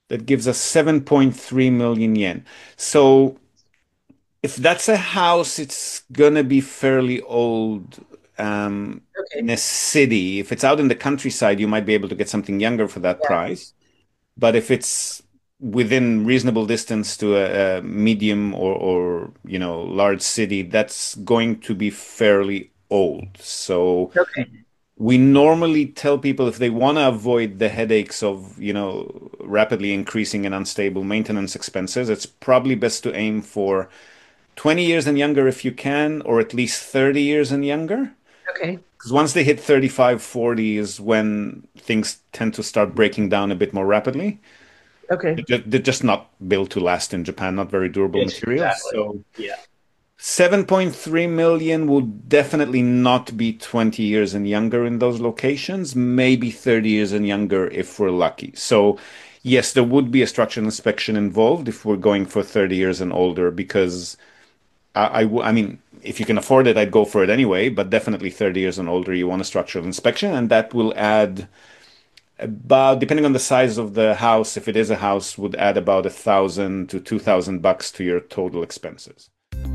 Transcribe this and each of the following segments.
That gives us 7.3 million yen. So if that's a house, it's gonna be fairly old in Okay. a city. If it's out in the countryside, you might be able to get something younger for that Yeah. price. But if it's within reasonable distance to a medium or large city, that's going to be fairly old. So Okay. we normally tell people if they want to avoid the headaches of rapidly increasing and unstable maintenance expenses, it's probably best to aim for 20 years and younger if you can, or at least 30 years and younger. Okay. Because once they hit 35, 40 is when things tend to start breaking down a bit more rapidly. Okay. They're just not built to last in Japan, not very durable Yes, materials. exactly. So Yeah. 7.3 million will definitely not be 20 years and younger in those locations, maybe 30 years and younger if we're lucky. So, yes, there would be a structural inspection involved if we're going for 30 years and older, because I mean, if you can afford it, I'd go for it anyway, but definitely 30 years and older, you want a structural inspection, and that will add about, depending on the size of the house, if it is a house, would add about 1,000 to 2,000 bucks to your total expenses.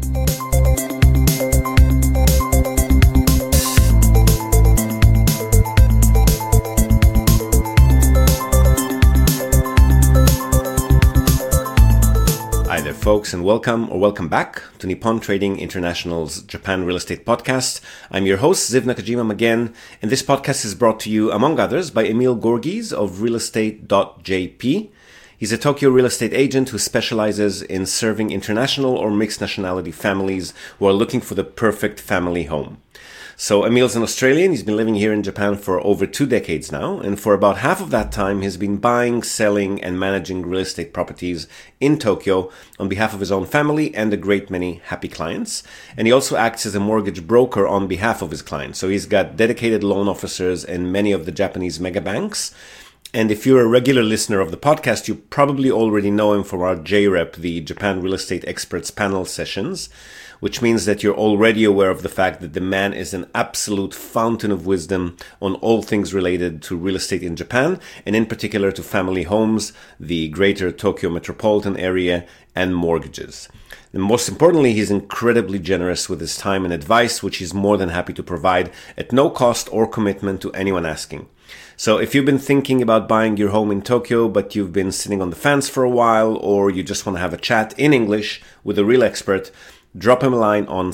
Hi there, folks, and welcome back to Nippon Trading International's Japan Real Estate Podcast. I'm your host, Ziv Nakajima again, and this podcast is brought to you, among others, by Emil Gorgies of realestate.jp. He's a Tokyo real estate agent who specializes in serving international or mixed nationality families who are looking for the perfect family home. So Emil's an Australian. He's been living here in Japan for over 2 decades now. And for about half of that time, he's been buying, selling, and managing real estate properties in Tokyo on behalf of his own family and a great many happy clients. And he also acts as a mortgage broker on behalf of his clients. So he's got dedicated loan officers in many of the Japanese mega banks. And if you're a regular listener of the podcast, you probably already know him from our JREP, the Japan Real Estate Experts Panel sessions, which means that you're already aware of the fact that the man is an absolute fountain of wisdom on all things related to real estate in Japan, and in particular to family homes, the greater Tokyo metropolitan area, and mortgages. And most importantly, he's incredibly generous with his time and advice, which he's more than happy to provide at no cost or commitment to anyone asking. So if you've been thinking about buying your home in Tokyo, but you've been sitting on the fence for a while, or you just want to have a chat in English with a real expert, drop him a line on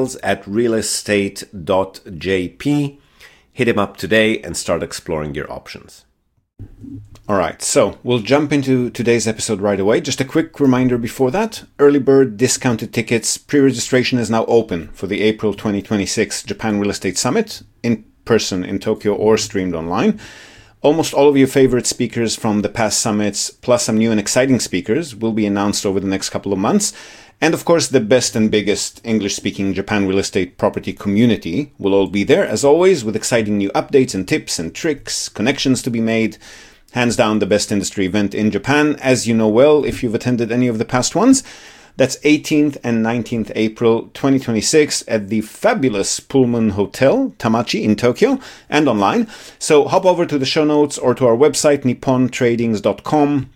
sales@realestate.jp. Hit him up today and start exploring your options. All right, so we'll jump into today's episode right away. Just a quick reminder before that. Early bird discounted tickets. Pre-registration is now open for the April 2026 Japan Real Estate Summit in person in Tokyo or streamed online. Almost all of your favorite speakers from the past summits, plus some new and exciting speakers, will be announced over the next couple of months. And of course, the best and biggest English-speaking Japan real estate property community will all be there, as always, with exciting new updates and tips and tricks, connections to be made. Hands down, the best industry event in Japan, as you know well if you've attended any of the past ones. That's 18th and 19th April 2026 at the fabulous Pullman Hotel, Tamachi in Tokyo, and online. So hop over to the show notes or to our website, nippontradings.com,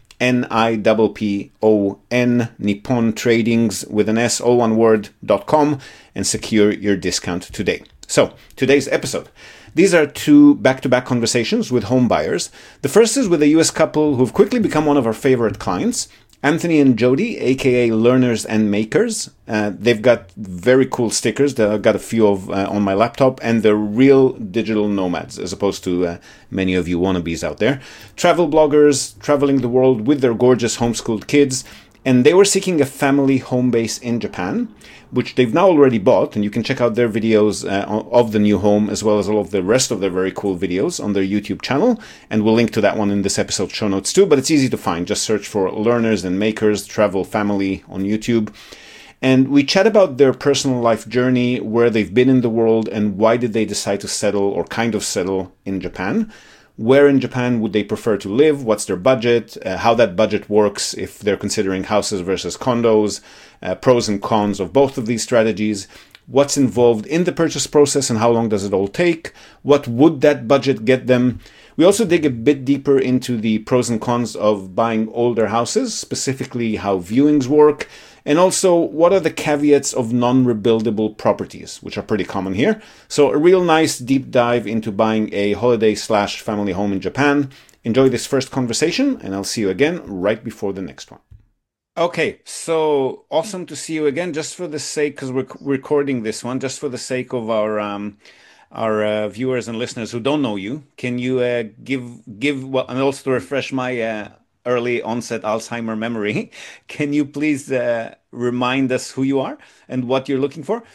NIPPON, Nippon Tradings with an S, all one word.com, and secure your discount today. So, today's episode. These are two back-to-back conversations with home buyers. The first is with a US couple who've quickly become one of our favorite clients, Anthony and Jody, aka Learners and Makers. They've got very cool stickers. I've got a few of on my laptop, and they're real digital nomads, as opposed to many of you wannabes out there. Travel bloggers, traveling the world with their gorgeous homeschooled kids, and they were seeking a family home base in Japan, which they've now already bought, and you can check out their videos of the new home, as well as all of the rest of their very cool videos on their YouTube channel, and we'll link to that one in this episode show notes too, but it's easy to find. Just search for Learners and Makers Travel Family on YouTube. And we chat about their personal life journey, where they've been in the world, and why did they decide to settle, or kind of settle, in Japan. Where in Japan would they prefer to live? What's their budget? How that budget works if they're considering houses versus condos, pros and cons of both of these strategies, what's involved in the purchase process and how long does it all take? What would that budget get them? We also dig a bit deeper into the pros and cons of buying older houses, specifically how viewings work, and also what are the caveats of non-rebuildable properties, which are pretty common here. So a real nice deep dive into buying a holiday/family home in Japan. Enjoy this first conversation, and I'll see you again right before the next one. Okay, so awesome to see you again. Just for the sake, because we're recording this one, just for the sake of our viewers and listeners who don't know you, can you give well, and also to refresh my early onset Alzheimer memory, can you please remind us who you are and what you're looking for?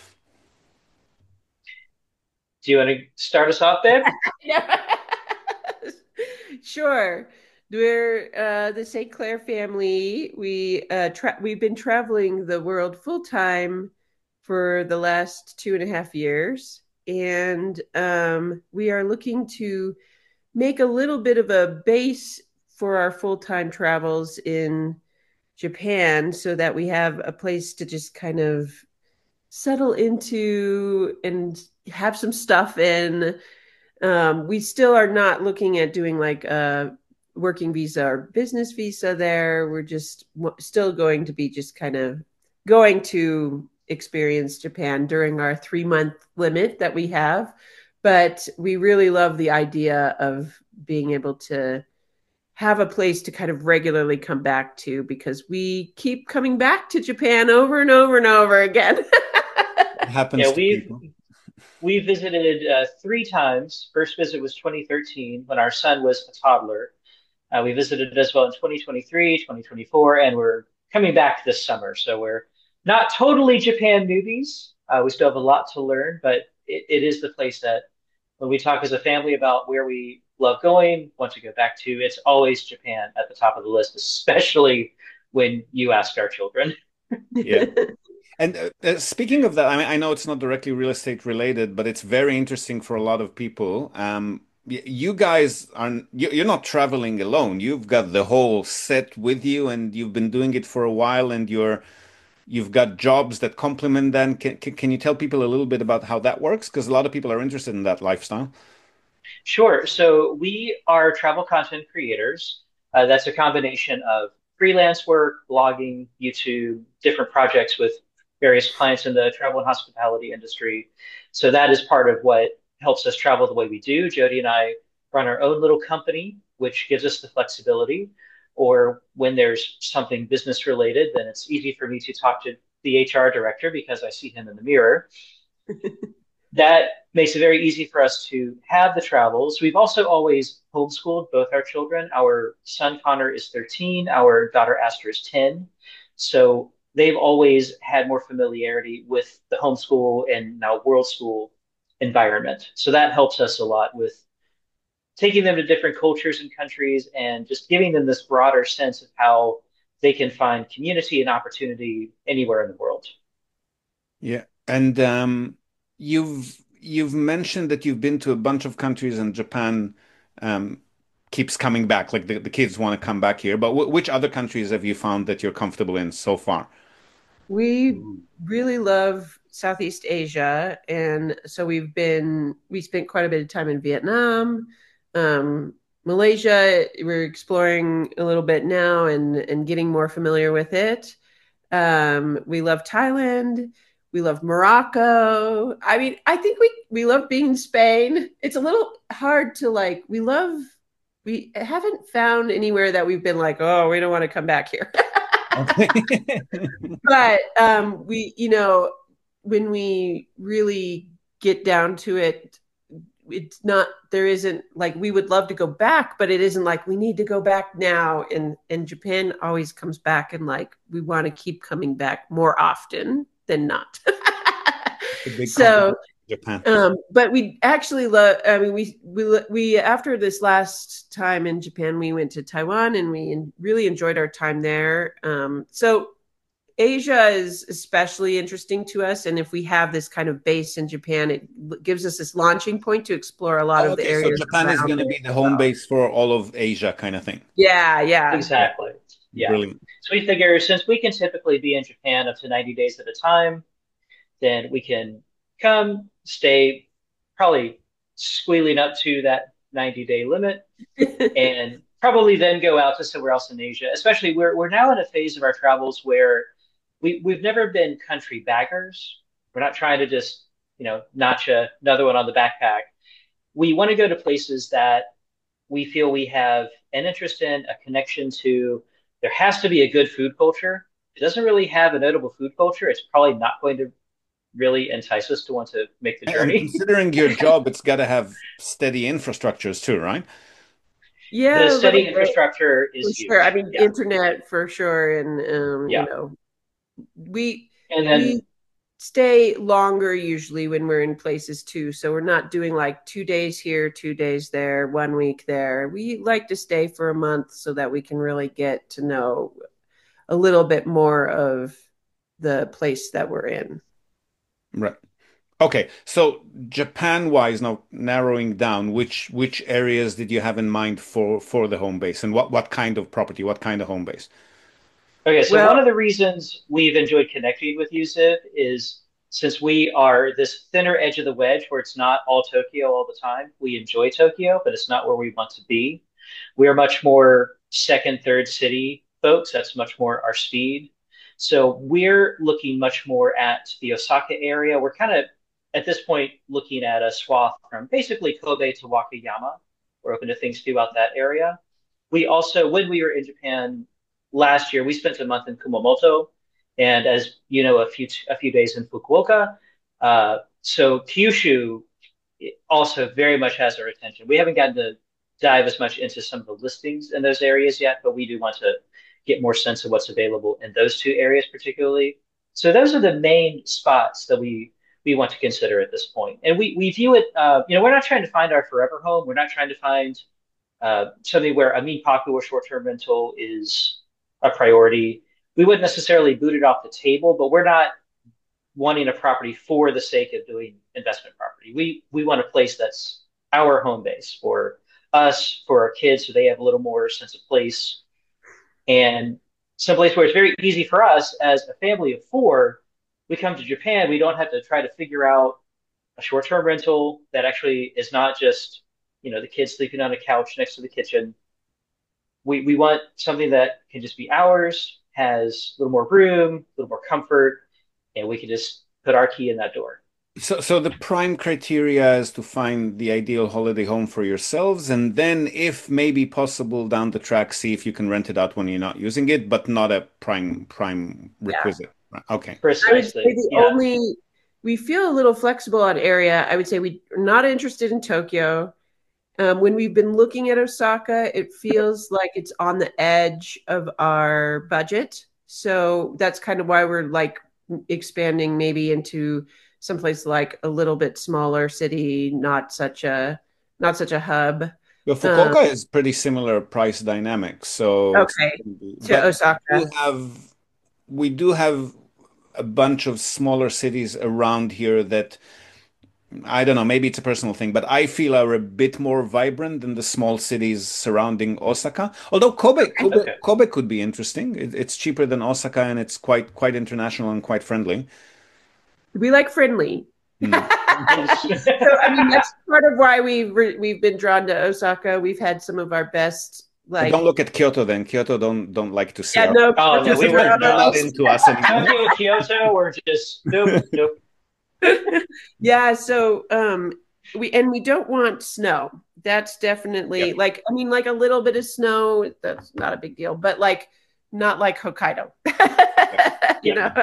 Do you want to start us off, babe? Yeah. Sure. We're the St. Clair family. We've been traveling the world full time for the last 2.5 years, and we are looking to make a little bit of a base for our full time travels in Japan, so that we have a place to just kind of settle into and have some stuff in. We still are not looking at doing like a working visa or business visa there. We're just still going to be just kind of going to experience Japan during our 3 month limit that we have. But we really love the idea of being able to have a place to kind of regularly come back to, because we keep coming back to Japan over and over and over again. It Yeah, happens to we've people. we visited three times. First visit was 2013 when our son was a toddler. We visited as well in 2023, 2024, and we're coming back this summer. So we're not totally Japan newbies. We still have a lot to learn, but it is the place that when we talk as a family about where we love going, want to go back to, it's always Japan at the top of the list, especially when you ask our children. Yeah. And speaking of that, I mean, I know it's not directly real estate related, but it's very interesting for a lot of people. You guys you're not traveling alone. You've got the whole set with you, and you've been doing it for a while, and you've got jobs that complement that. Can you tell people a little bit about how that works? Because a lot of people are interested in that lifestyle. Sure. So we are travel content creators. That's a combination of freelance work, blogging, YouTube, different projects with various clients in the travel and hospitality industry. So that is part of what helps us travel the way we do. Jody and I run our own little company, which gives us the flexibility. Or when there's something business related, then it's easy for me to talk to the HR director because I see him in the mirror. That makes it very easy for us to have the travels. We've also always homeschooled both our children. Our son Connor is 13, our daughter Astor is 10. So they've always had more familiarity with the homeschool and now world school environment. So that helps us a lot with taking them to different cultures and countries and just giving them this broader sense of how they can find community and opportunity anywhere in the world. Yeah. And you've mentioned that you've been to a bunch of countries, and Japan um, keeps coming back. Like the kids want to come back here. But which other countries have you found that you're comfortable in so far? We really love Southeast Asia, and so we spent quite a bit of time in Vietnam, Malaysia. We're exploring a little bit now and getting more familiar with it. We love Thailand. We love Morocco. I mean, I think we love being in Spain. It's a little hard to like. We haven't found anywhere that we've been like, oh, we don't want to come back here. Okay. But when we really get down to it, it's not there isn't like we would love to go back, but it isn't like we need to go back now. And Japan always comes back, and like we want to keep coming back more often than not. A big compliment So to Japan. but we actually love. I mean, we after this last time in Japan, we went to Taiwan, and really enjoyed our time there. So Asia is especially interesting to us, and if we have this kind of base in Japan, it gives us this launching point to explore a lot Oh, of the okay, so areas Japan is around going to it be the as home well. base for all of Asia, kind of thing. Yeah, yeah. Yeah, Exactly. Yeah. brilliant. So we figure since we can typically be in Japan up to 90 days at a time, then we can come, stay, probably squealing up to that 90-day limit and probably then go out to somewhere else in Asia. Especially we're now in a phase of our travels where we've never been country baggers. We're not trying to just, notch another one on the backpack. We want to go to places that we feel we have an interest in, a connection to. There has to be a good food culture. If it doesn't really have a notable food culture, it's probably not going to really entice us to want to make the And journey. considering your job, it's got to have steady infrastructures too, right? The Yeah, a little study bit infrastructure for is sure. I huge. mean, Yeah. internet for sure, and Yeah. we And then, we stay longer usually when we're in places too. So we're not doing like 2 days here, 2 days there, 1 week there. We like to stay for a month so that we can really get to know a little bit more of the place that we're in. Right. Okay. So Japan-wise, now narrowing down, which areas did you have in mind for the home base, and what kind of property, what kind of home base? okay, so Well, one of the reasons we've enjoyed connecting with you, Ziv, is since we are this thinner edge of the wedge where it's not all Tokyo all the time, we enjoy Tokyo, but it's not where we want to be. We are much more second, third city folks. That's much more our speed. So we're looking much more at the Osaka area. We're kind of at this point looking at a swath from basically Kobe to Wakayama. We're open to things throughout that area. We also, when we were in Japan last year, we spent a month in Kumamoto, and as you know, a few days in Fukuoka. So Kyushu also very much has our attention. We haven't gotten to dive as much into some of the listings in those areas yet, but we do want to get more sense of what's available in those two areas particularly. So those are the main spots that we want to consider at this point. And we view it, we're not trying to find our forever home. We're not trying to find something where a Minpaku or short-term rental is a priority. We wouldn't necessarily boot it off the table, but we're not wanting a property for the sake of doing investment property. We want a place that's our home base for us, for our kids, so they have a little more sense of place, and some place where it's very easy for us as a family of four. We come to Japan, we don't have to try to figure out a short-term rental that actually is not just the kids sleeping on a couch next to the kitchen. We want something that can just be ours, has a little more room, a little more comfort, and we can just put our key in that door. So the prime criteria is to find the ideal holiday home for yourselves, and then if maybe possible down the track, see if you can rent it out when you're not using it, but not a prime yeah. requisite. Right. Okay. I would say Precisely. the Yeah. only we feel a little flexible on area. I would say we're not interested in Tokyo. When we've been looking at Osaka, it feels like it's on the edge of our budget. So that's kind of why we're like expanding maybe into someplace like a little bit smaller city, not such a hub. Well, Um, Fukuoka is pretty similar price dynamics. So, okay, to but Osaka. we do have a bunch of smaller cities around here that I don't know, maybe it's a personal thing, but I feel are a bit more vibrant than the small cities surrounding Osaka. Although Okay. Kobe could be interesting. It's cheaper than Osaka and it's quite international and quite friendly. We like friendly. Hmm. Yes. So I mean that's part of why we've been drawn to Osaka. We've had some of our best But don't like look at Kyoto then. Kyoto don't like to see yeah our no Oh no, Kyoto's we not were on they're our no not list. into us anymore. Tokyo, Kyoto. We're just nope, nope. Yeah, so we don't want snow. That's Yeah. definitely like I mean like a little bit of snow, that's not a big deal, but like not like Hokkaido. Yeah. You Yeah. know.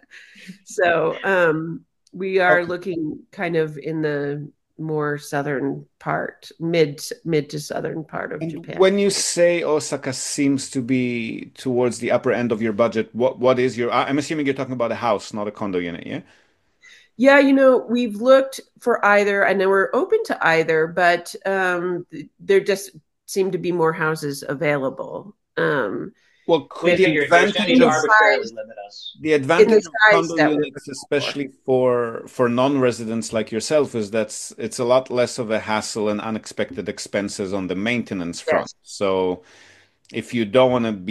So we are Okay. looking kind of in the more southern part, mid to southern part of And Japan. when you say Osaka seems to be towards the upper end of your budget, what is your, I'm assuming you're talking about a house, not a condo unit, yeah? Yeah, we've looked for either, and then we're open to either, but there just seem to be more houses available. Well, We the figured there's no need advantage to of arbitrarily limit us. the In the advantage of size condo that we're units, looking for. especially for non-residents like yourself, is that it's a lot less of a hassle and unexpected expenses on the maintenance front. Yes. So if you don't want to be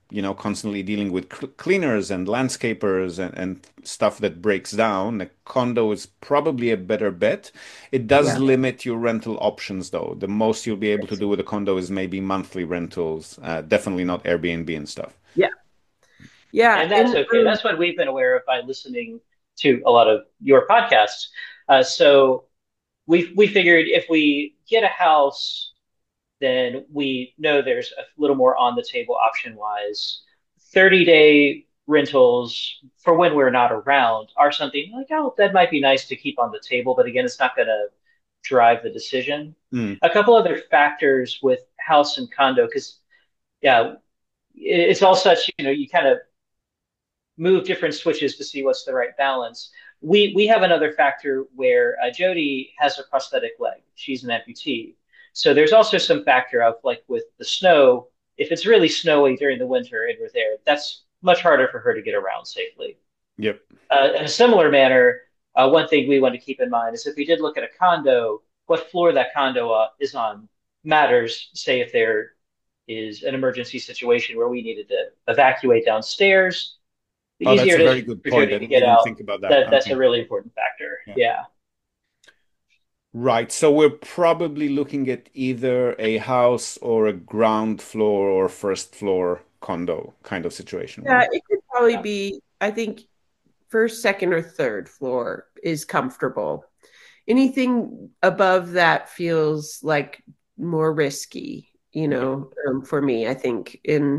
constantly dealing with cleaners and landscapers and stuff that breaks down, a condo is probably a better bet. It does Yeah. limit your rental options, though. The most you'll be able to do with a condo is maybe monthly rentals, definitely not Airbnb and stuff. Yeah. Yeah. And that's okay. That's what we've been aware of by listening to a lot of your podcasts. So we figured if we get a house, then we know there's a little more on the table option wise. 30-day rentals for when we're not around are something like, oh, that might be nice to keep on the table. But again, it's not going to drive the decision. Mm. A couple other factors with house and condo, because yeah, it's all such, you kind of move different switches to see what's the right balance. We have another factor where Jody has a prosthetic leg. She's an amputee. So there's also some factor of like with the snow, if it's really snowy during the winter and we're there, that's much harder for her to get around safely. Yep. In a similar manner, one thing we want to keep in mind is if we did look at a condo, what floor that condo is on matters. Say if there is an emergency situation where we needed to evacuate downstairs, the Oh, that's easier a it very is good for point. Jody I to didn't get even out. think about that. That's Okay. a really important factor. Yeah. Yeah. Right. So we're probably looking at either a house or a ground floor or first floor condo kind of situation, Yeah, right? it could probably Yeah. be, I think, first, second, or third floor is comfortable. Anything above that feels like more risky, for me, I think.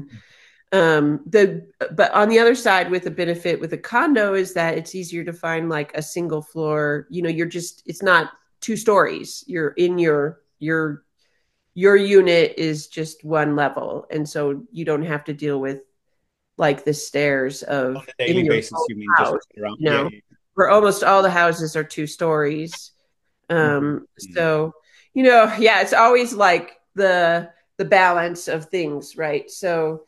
But on the other side, with the benefit with a condo is that it's easier to find like a single floor. It's not 2 stories. You're in your unit is just one level, and so you don't have to deal with like the stairs On of a in daily your basis, own you mean just house, around? you Yeah. know, where almost all the houses are 2 stories. Mhm. So, yeah, it's always like the balance of things, right? So,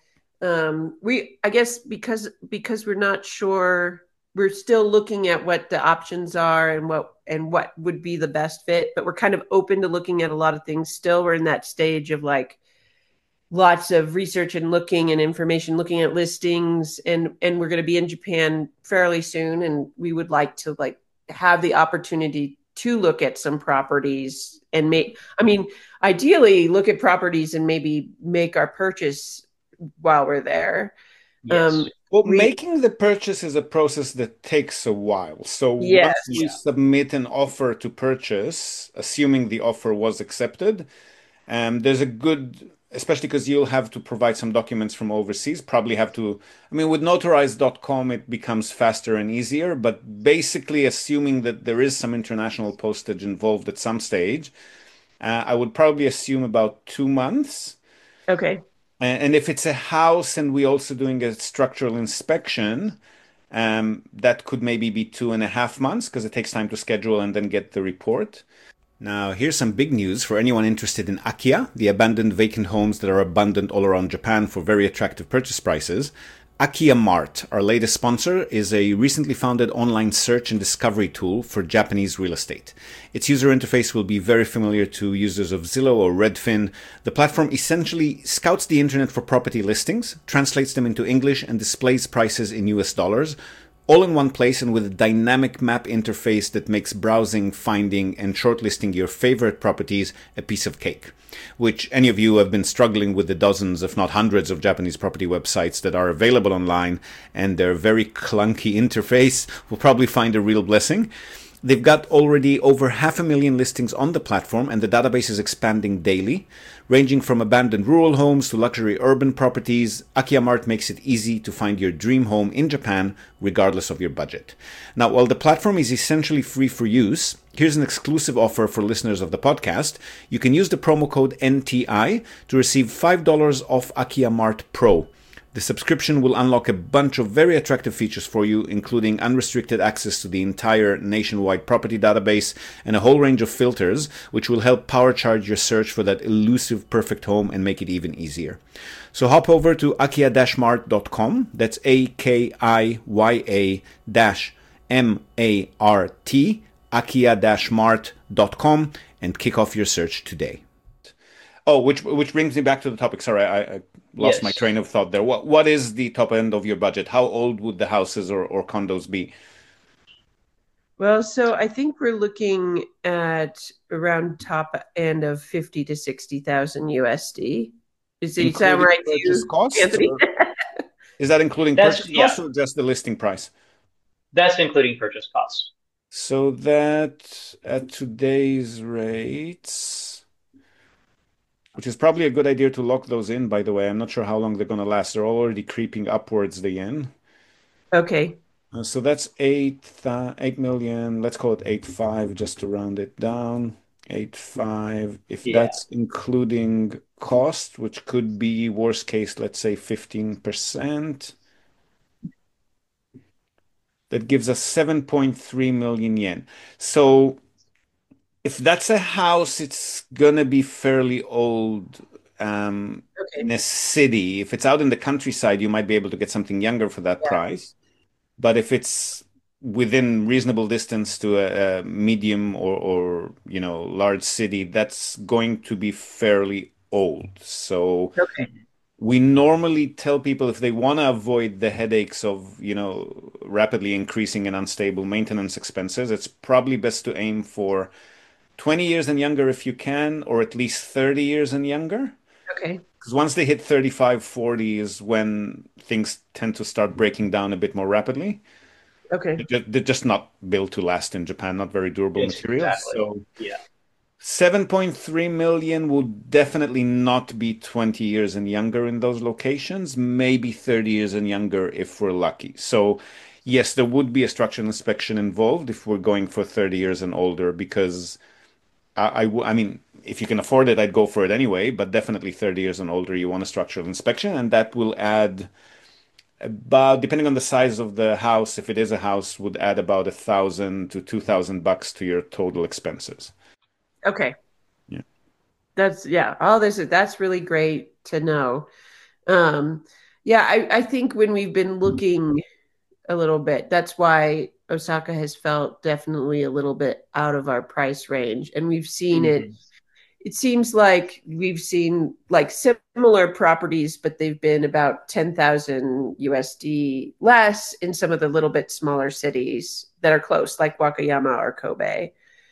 I guess because we're not sure, we're still looking at what the options are and what would be the best fit, but we're kind of open to looking at a lot of things still. We're in that stage of like lots of research and looking and information, looking at listings, and we're going to be in Japan fairly soon, and we would like to like have the opportunity to look at some properties and ideally look at properties and maybe make our purchase while we're there. Yes. Well, We making the purchase is a process that takes a while. So Yes. once you Yeah. submit an offer to purchase, assuming the offer was accepted, there's a good, especially because you'll have to provide some documents from overseas, probably have to, I mean, with notarize.com, it becomes faster and easier, but basically assuming that there is some international postage involved at some stage, I would probably assume about 2 months. Okay. And if it's a house and we're also doing a structural inspection, that could maybe be 2.5 months because it takes time to schedule and then get the report. Now, here's some big news for anyone interested in Akia, the abandoned vacant homes that are abundant all around Japan for very attractive purchase prices. Akia Mart, our latest sponsor, is a recently founded online search and discovery tool for Japanese real estate. Its user interface will be very familiar to users of Zillow or Redfin. The platform essentially scouts the internet for property listings, translates them into English, and displays prices in US dollars, all in one place and with a dynamic map interface that makes browsing, finding, and shortlisting your favorite properties a piece of cake. Which any of you who have been struggling with the dozens, if not hundreds, of Japanese property websites that are available online and their very clunky interface will probably find a real blessing. They've got already over 500,000 listings on the platform, and the database is expanding daily. Ranging from abandoned rural homes to luxury urban properties, Akia Mart makes it easy to find your dream home in Japan, regardless of your budget. Now, while the platform is essentially free for use, here's an exclusive offer for listeners of the podcast. You can use the promo code NTI to receive $5 off Akia Mart Pro. The subscription will unlock a bunch of very attractive features for you, including unrestricted access to the entire nationwide property database and a whole range of filters, which will help power charge your search for that elusive perfect home and make it even easier. So hop over to akia-mart.com, that's AKIYA-MART, akia-mart.com, and kick off your search today. Oh, which brings me back to the topic. Sorry, I lost my Yes. train of thought there. What is the top end of your budget? How old would the houses or condos be? Well, so I think we're looking at around top end of 50 to 60,000 USD. Does it sound Including right to purchase you, costs, Anthony? or is that including That's purchase yeah, costs or just the listing price? that's including purchase costs. So that at today's rates, which is probably a good idea to lock those in, by the way. I'm not sure how long they're going to last. They're already creeping upwards, the yen. Okay. So that's 8 million. Let's call it 8.5 just to round it down. 8.5. If Yeah. that's including cost, which could be worst case, let's say 15%, that gives us 7.3 million yen. So if that's a house, it's gonna be fairly old in Okay. a city. If it's out in the countryside, you might be able to get something younger for that Yeah. price. But if it's within reasonable distance to a medium or large city, that's going to be fairly old. So Okay. we normally tell people if they want to avoid the headaches of, rapidly increasing and unstable maintenance expenses, it's probably best to aim for 20 years and younger if you can, or at least 30 years and younger. Okay. Because once they hit 35, 40 is when things tend to start breaking down a bit more rapidly. Okay. They're just not built to last in Japan, not very durable materials. Exactly. So Yeah. 7.3 million will definitely not be 20 years and younger in those locations, maybe 30 years and younger if we're lucky. So yes, there would be a structural inspection involved if we're going for 30 years and older, because I mean, if you can afford it, I'd go for it anyway, but definitely 30 years and older, you want a structural inspection, and that will add about, depending on the size of the house, if it is a house, would add about 1,000 to 2,000 bucks to your total expenses. Okay. Yeah. That's yeah, all this is that's really great to know. Um yeah, I think when we've been looking a little bit, that's why Osaka has felt definitely a little bit out of our price range. And we've seen it. Mhm. It seems like we've seen like similar properties, but they've been about 10,000 USD less in some of the little bit smaller cities that are close, like Wakayama or Kobe.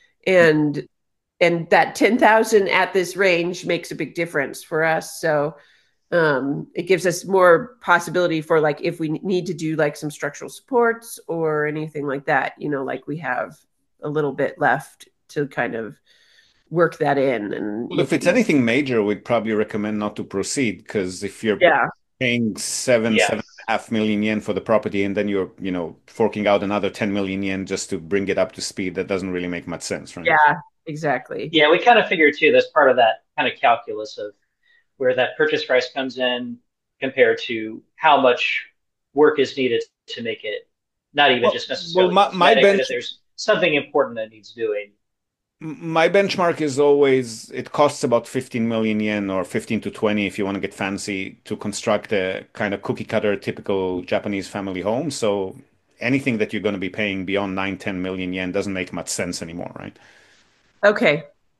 And that 10,000 at this range makes a big difference for us. So it gives us more possibility for like if we need to do like some structural supports or anything like that, like we have a little bit left to kind of work that in and Well, if look at it's these. anything major, we'd probably recommend not to proceed, because if you're Yeah. paying seven, Yeah. 7.5 million yen for the property, and then you're, forking out another 10 million yen just to bring it up to speed, that doesn't really make much sense, right? Yeah, exactly. Yeah, we kind of figured too, that's part of that kind of calculus of where that purchase price comes in compared to how much work is needed to make it not even Well, just well, necessarily my cosmetic, but if bench there's something important that needs doing. My benchmark is always it costs about 15 million yen, or 15 to 20 if you want to get fancy, to construct a kind of cookie cutter typical Japanese family home. So anything that you're going to be paying beyond 9, 10 million yen doesn't make much sense anymore, right? Okay.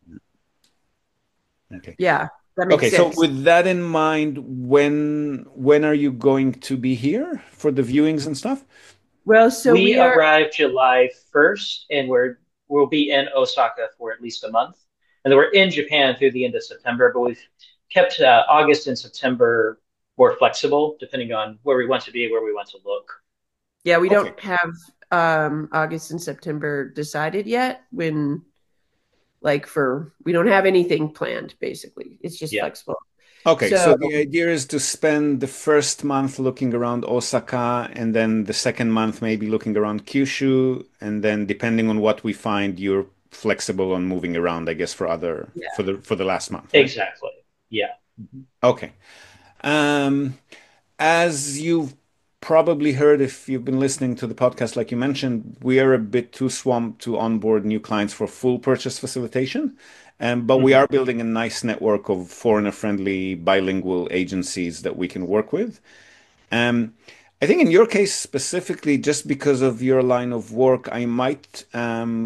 Okay. Yeah, that makes Okay, so sense. with that in mind, when are you going to be here for the viewings and stuff? Well, so We we are, arrive July 1st and we'll be in Osaka for at least a month. And then we're in Japan through the end of September, but we've kept August and September more flexible depending on where we want to be, where we want to look. yeah, we Okay. don't have August and September decided yet when like for we don't have anything planned basically. It's just Yeah, flexible. Okay, So, so the idea is to spend the first month looking around Osaka, and then the second month maybe looking around Kyushu, and then depending on what we find, you're flexible on moving around, I guess, yeah. for the last month, right? exactly. Yeah. Okay. Um, as you've probably heard if you've been listening to the podcast, like you mentioned, we are a bit too swamped to onboard new clients for full purchase facilitation. But we are Mhm. building a nice network of foreigner-friendly bilingual agencies that we can work with. Um, I think in your case specifically, just because of your line of work, I might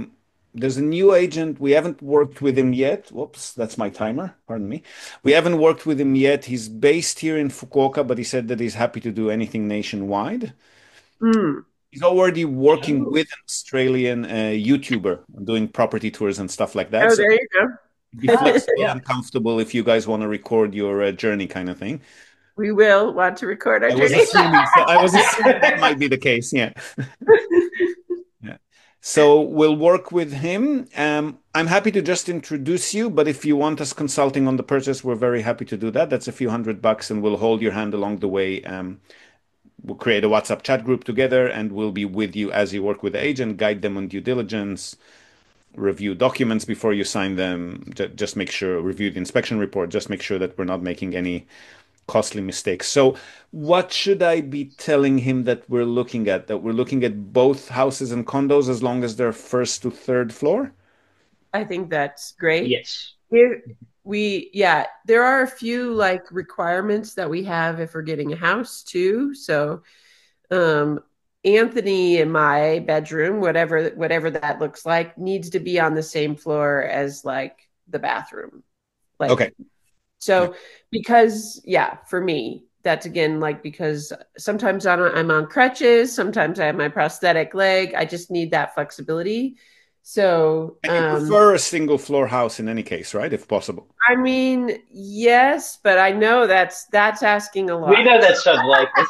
there's a new agent. We haven't worked with him yet. Whoops, that's my timer. Pardon me. We haven't worked with him yet. He's based here in Fukuoka, but he said that he's happy to do anything nationwide. Mm. He's already working Oh, with an Australian YouTuber doing property tours and stuff like that. Oh, So there you be go. flexible yeah. and comfortable if you guys want to record your journey kind of thing. We will want to record our I was journey. assuming so. I was assuming that might be the case. Yeah. Yeah. So we'll work with him. I'm happy to just introduce you, but if you want us consulting on the purchase, we're very happy to do that. That's a few $100, and we'll hold your hand along the way. We'll create a WhatsApp chat group together, and we'll be with you as you work with the agent, guide them on due diligence, review documents before you sign them. Just make sure, review the inspection report, just make sure that we're not making any costly mistakes. So, what should I be telling him that we're looking at? That we're looking at both houses and condos as long as they're first to third floor? I think that's great. Yes. If yeah, there are a few like requirements that we have if we're getting a house too. So, um, Anthony in my bedroom, whatever that looks like, needs to be on the same floor as like the bathroom. Like Okay. Yeah. so, because yeah, for me, that's again like because sometimes I'm on crutches, sometimes I have my prosthetic leg. I just need that flexibility. So, And you prefer a single floor house in any case, right? If possible. I mean, yes, but I know that's asking a We lot. know that's unlikely.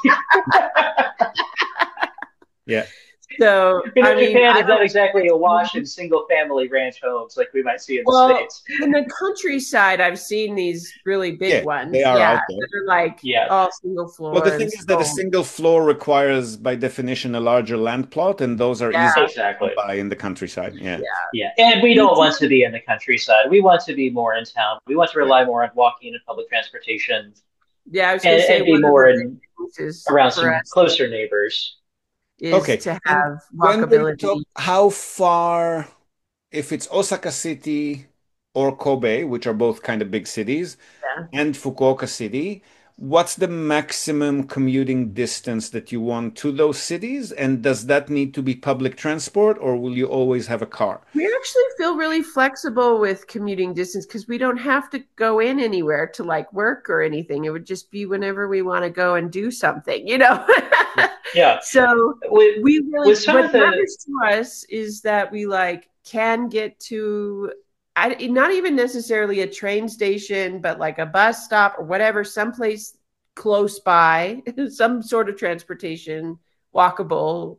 Yeah. So, You I know, mean, Japan I is not don't. exactly a wash in single family ranch homes like we might see in the Well, States. in the countryside, I've seen these really Yeah, big they ones. are Yeah, out there. that are like Yeah. all single Well, the floor thing and is that a so. single floor requires, by definition, a larger land plot, and those are Yeah, easy to come Exactly. by in the countryside. Yeah. yeah. Yeah. And we Me don't want to too. be in the countryside. We want to be more in town. We want to Yeah. rely more on walking and public transportation Yeah, I was gonna say and be one of more the in big things is around for some us closer neighbors. is Okay. to And have when we're walkability. talking, how far, if it's Osaka City or Kobe, which are both kind of big cities, Yeah. and Fukuoka City, what's the maximum commuting distance that you want to those cities? And does that need to be public transport, or will you always have a car? We actually feel really flexible with commuting distance because we don't have to go in anywhere to like work or anything. It would just be whenever we want to go and do something, you know? Yeah. Yeah. So With we really, with some what of the matters to us is that we like can get to, not even necessarily a train station, but like a bus stop or whatever, someplace close by, some sort of transportation, walkable,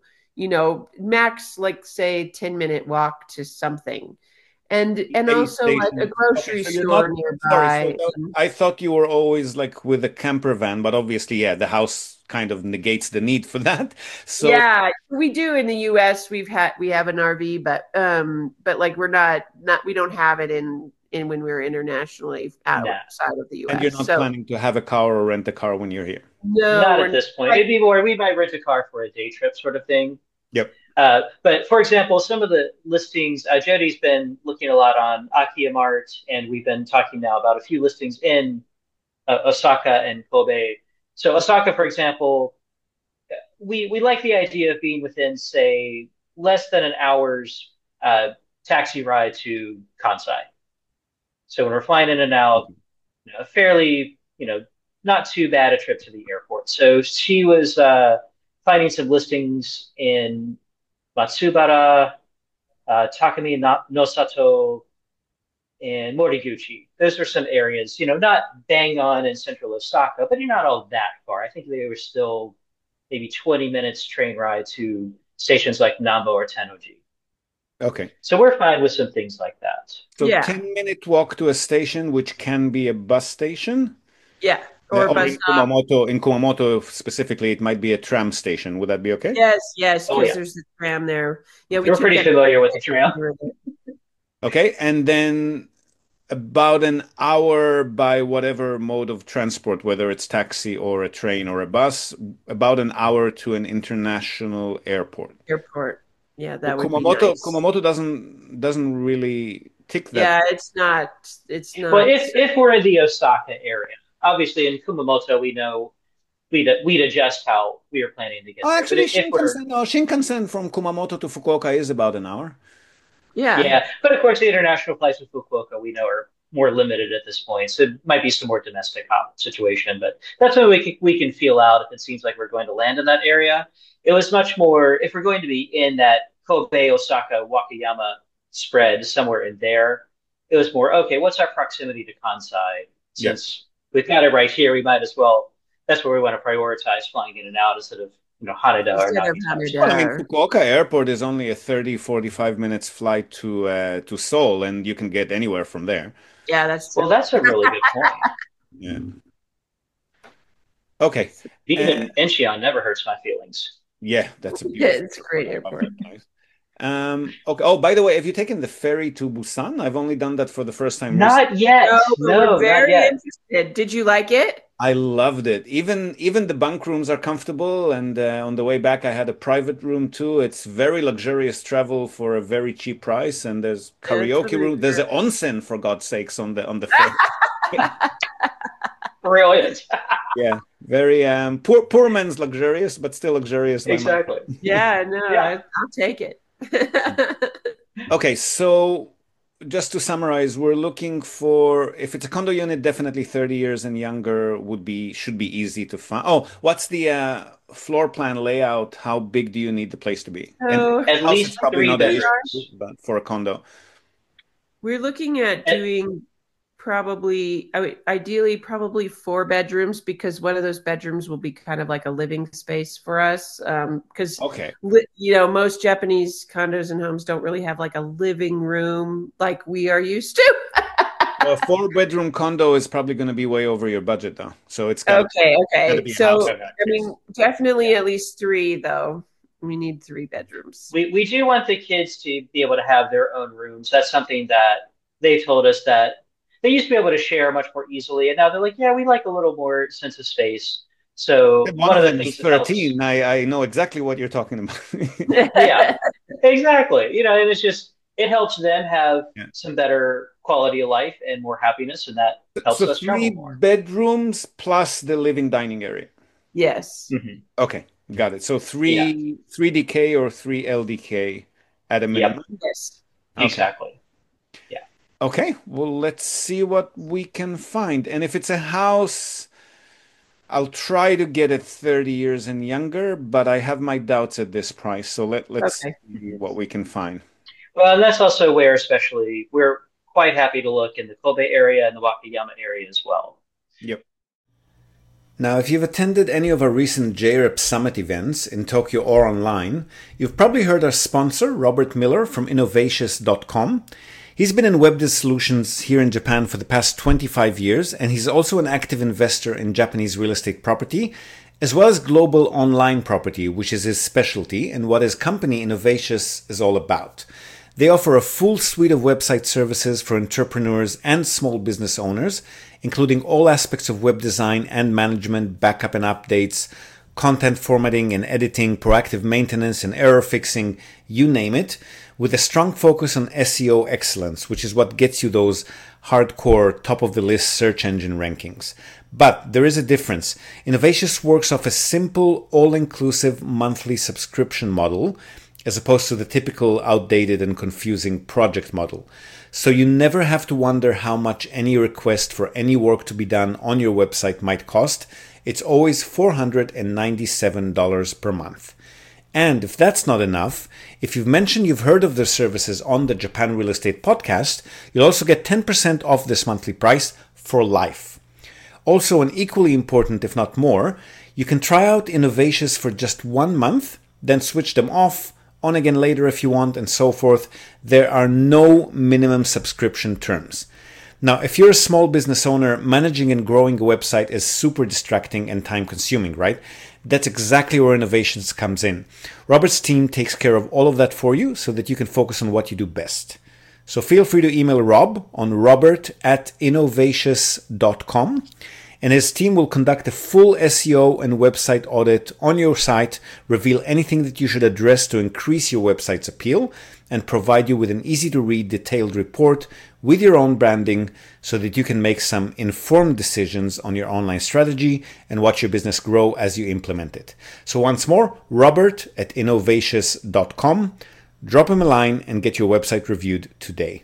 max like say 10-minute walk to something. And A also like a station. Okay, grocery so you're store not, sorry, nearby. I thought you were always like with a camper van, but obviously, yeah, the house kind of negates the need for that. So, Yeah, we do in the US. We have an RV, but like we're not we don't have it in when we're internationally no, outside of the and you're US. not So planning to have a car or rent a car when you're here. no, not we're at not, this point. like It'd be more we might rent a car for a day trip sort of thing. Yep. But for example, some of the listings, Jody's been looking a lot on Akiya Mart, and we've been talking now about a few listings in Osaka and Kobe. So Osaka, for example, we like the idea of being within, say, less than an hour's taxi ride to Kansai. So when we're flying in and out, a fairly, not too bad a trip to the airport. So she was finding some listings in Matsubara, Takami Nosato, and Moriguchi. Those were some areas, not bang on in central Osaka, but you're not all that far. I think they were still maybe 20 minutes train ride to stations like Nambo or Tennoji. Okay. So we're fine with some things like that. So yeah, 10-minute walk to a station, which can be a bus station, yeah, or or bus in stop. Kumamoto specifically, it might be a tram station. Would that be okay? Yes, Oh because yeah, there's the tram there. Yeah, we we're took pretty that familiar with the trail. with it. Okay. And then about an hour by whatever mode of transport, whether it's taxi or a train or a bus, about an hour to an international airport. Airport. Yeah, Well, that would be nice. Kumamoto doesn't really tick that. Yeah, it's not Well, if we're in the Osaka area, obviously in Kumamoto, we know we'd adjust how we are planning to get Oh, there. But actually, if we're Shinkansen from Kumamoto to Fukuoka is about an hour. Yeah, but of course, the international flights with Fukuoka we know are more limited at this point, so it might be some more domestic situation. But that's when we can feel out if it seems like we're going to land in that area. It was much more if we're going to be in that Kobe, Osaka, Wakayama spread somewhere in there. It was more okay. What's our proximity to Kansai? Yeah. Since we've got it right here, we might as well. That's where we want to prioritize flying in and out instead of Haneda or Instead of Nagita. Haneda. Well, I mean, Fukuoka Airport is only a 30, 45 minutes flight to Seoul, and you can get anywhere from there. Yeah, that's true. Well, that's a really good point. Yeah. Okay. Being in Incheon never hurts my feelings. Yeah, that's a Yeah, beautiful. it's a great airport. Okay. Oh, by the way, have you taken the ferry to Busan? I've only done that for the first time recently. Not yet. No, but No, we're not very yet. interested. Did you like it? I loved it. Even the bunk rooms are comfortable, and on the way back, I had a private room too. It's very luxurious travel for a very cheap price, and there's karaoke room. There's an onsen, for God's sakes, on the ferry. Brilliant. Yeah, very poor man's luxurious, but still luxurious. Exactly. Yeah, no, Yeah. I'll take it. Okay, so just to summarize, we're looking for, if it's a condo unit, definitely 30 years and younger should be easy to find. Oh, what's the floor plan layout? How big do you need the place to be? So And At house is least probably 3 not an bedrooms. issue, but for a condo. we're looking at doing ideally probably 4 bedrooms, because one of those bedrooms will be kind of like a living space for us. Because Okay. most Japanese condos and homes don't really have like a living room like we are used to. A 4-bedroom condo is probably going to be way over your budget, though. So it's got Okay. gotta be a So house. I mean, definitely at least 3 though. We need 3 bedrooms. We do want the kids to be able to have their own rooms. That's something that they told us that they used to be able to share much more easily, and now they're like, yeah, we like a little more sense of space. So One of the them is things that helps. 13. I know exactly what you're talking about. Yeah, exactly. And it's just it helps them have Yeah. some better quality of life and more happiness, and that helps So us travel 3 more. bedrooms plus the living dining area. Yes. Mhm. Okay, got it. So 3 DK or 3 LDK at a minimum. Yes. Okay. Exactly. Okay, well, let's see what we can find. And if it's a house, I'll try to get it 30 years and younger, but I have my doubts at this price. So let's Okay. see what we can find. Well, and that's also where, especially, we're quite happy to look in the Kobe area and the Wakayama area as well. Yep. Now, if you've attended any of our recent JREP Summit events in Tokyo or online, you've probably heard our sponsor, Robert Miller from Innovatious.com. He's been in web solutions here in Japan for the past 25 years, and he's also an active investor in Japanese real estate property, as well as global online property, which is his specialty and what his company Innovatious is all about. They offer a full suite of website services for entrepreneurs and small business owners, including all aspects of web design and management, backup and updates, content formatting and editing, proactive maintenance and error fixing, you name it, with a strong focus on SEO excellence, which is what gets you those hardcore top-of-the-list search engine rankings. But there is a difference. Innovatious works off a simple, all-inclusive monthly subscription model, as opposed to the typical outdated and confusing project model. So you never have to wonder how much any request for any work to be done on your website might cost. It's always $497 per month. And if that's not enough, if you've mentioned you've heard of their services on the Japan Real Estate Podcast, you'll also get 10% off this monthly price for life. Also, and equally important, if not more, you can try out Innovatious for just 1 month, then switch them off, on again later if you want, and so forth. There are no minimum subscription terms. Now, if you're a small business owner, managing and growing a website is super distracting and time consuming, right? That's exactly where Innovations comes in. Robert's team takes care of all of that for you so that you can focus on what you do best. So feel free to email Rob on robert@innovatious.com, and his team will conduct a full SEO and website audit on your site, reveal anything that you should address to increase your website's appeal, and provide you with an easy-to-read detailed report with your own branding so that you can make some informed decisions on your online strategy and watch your business grow as you implement it. So once more, robert@innovatious.com, drop him a line and get your website reviewed today.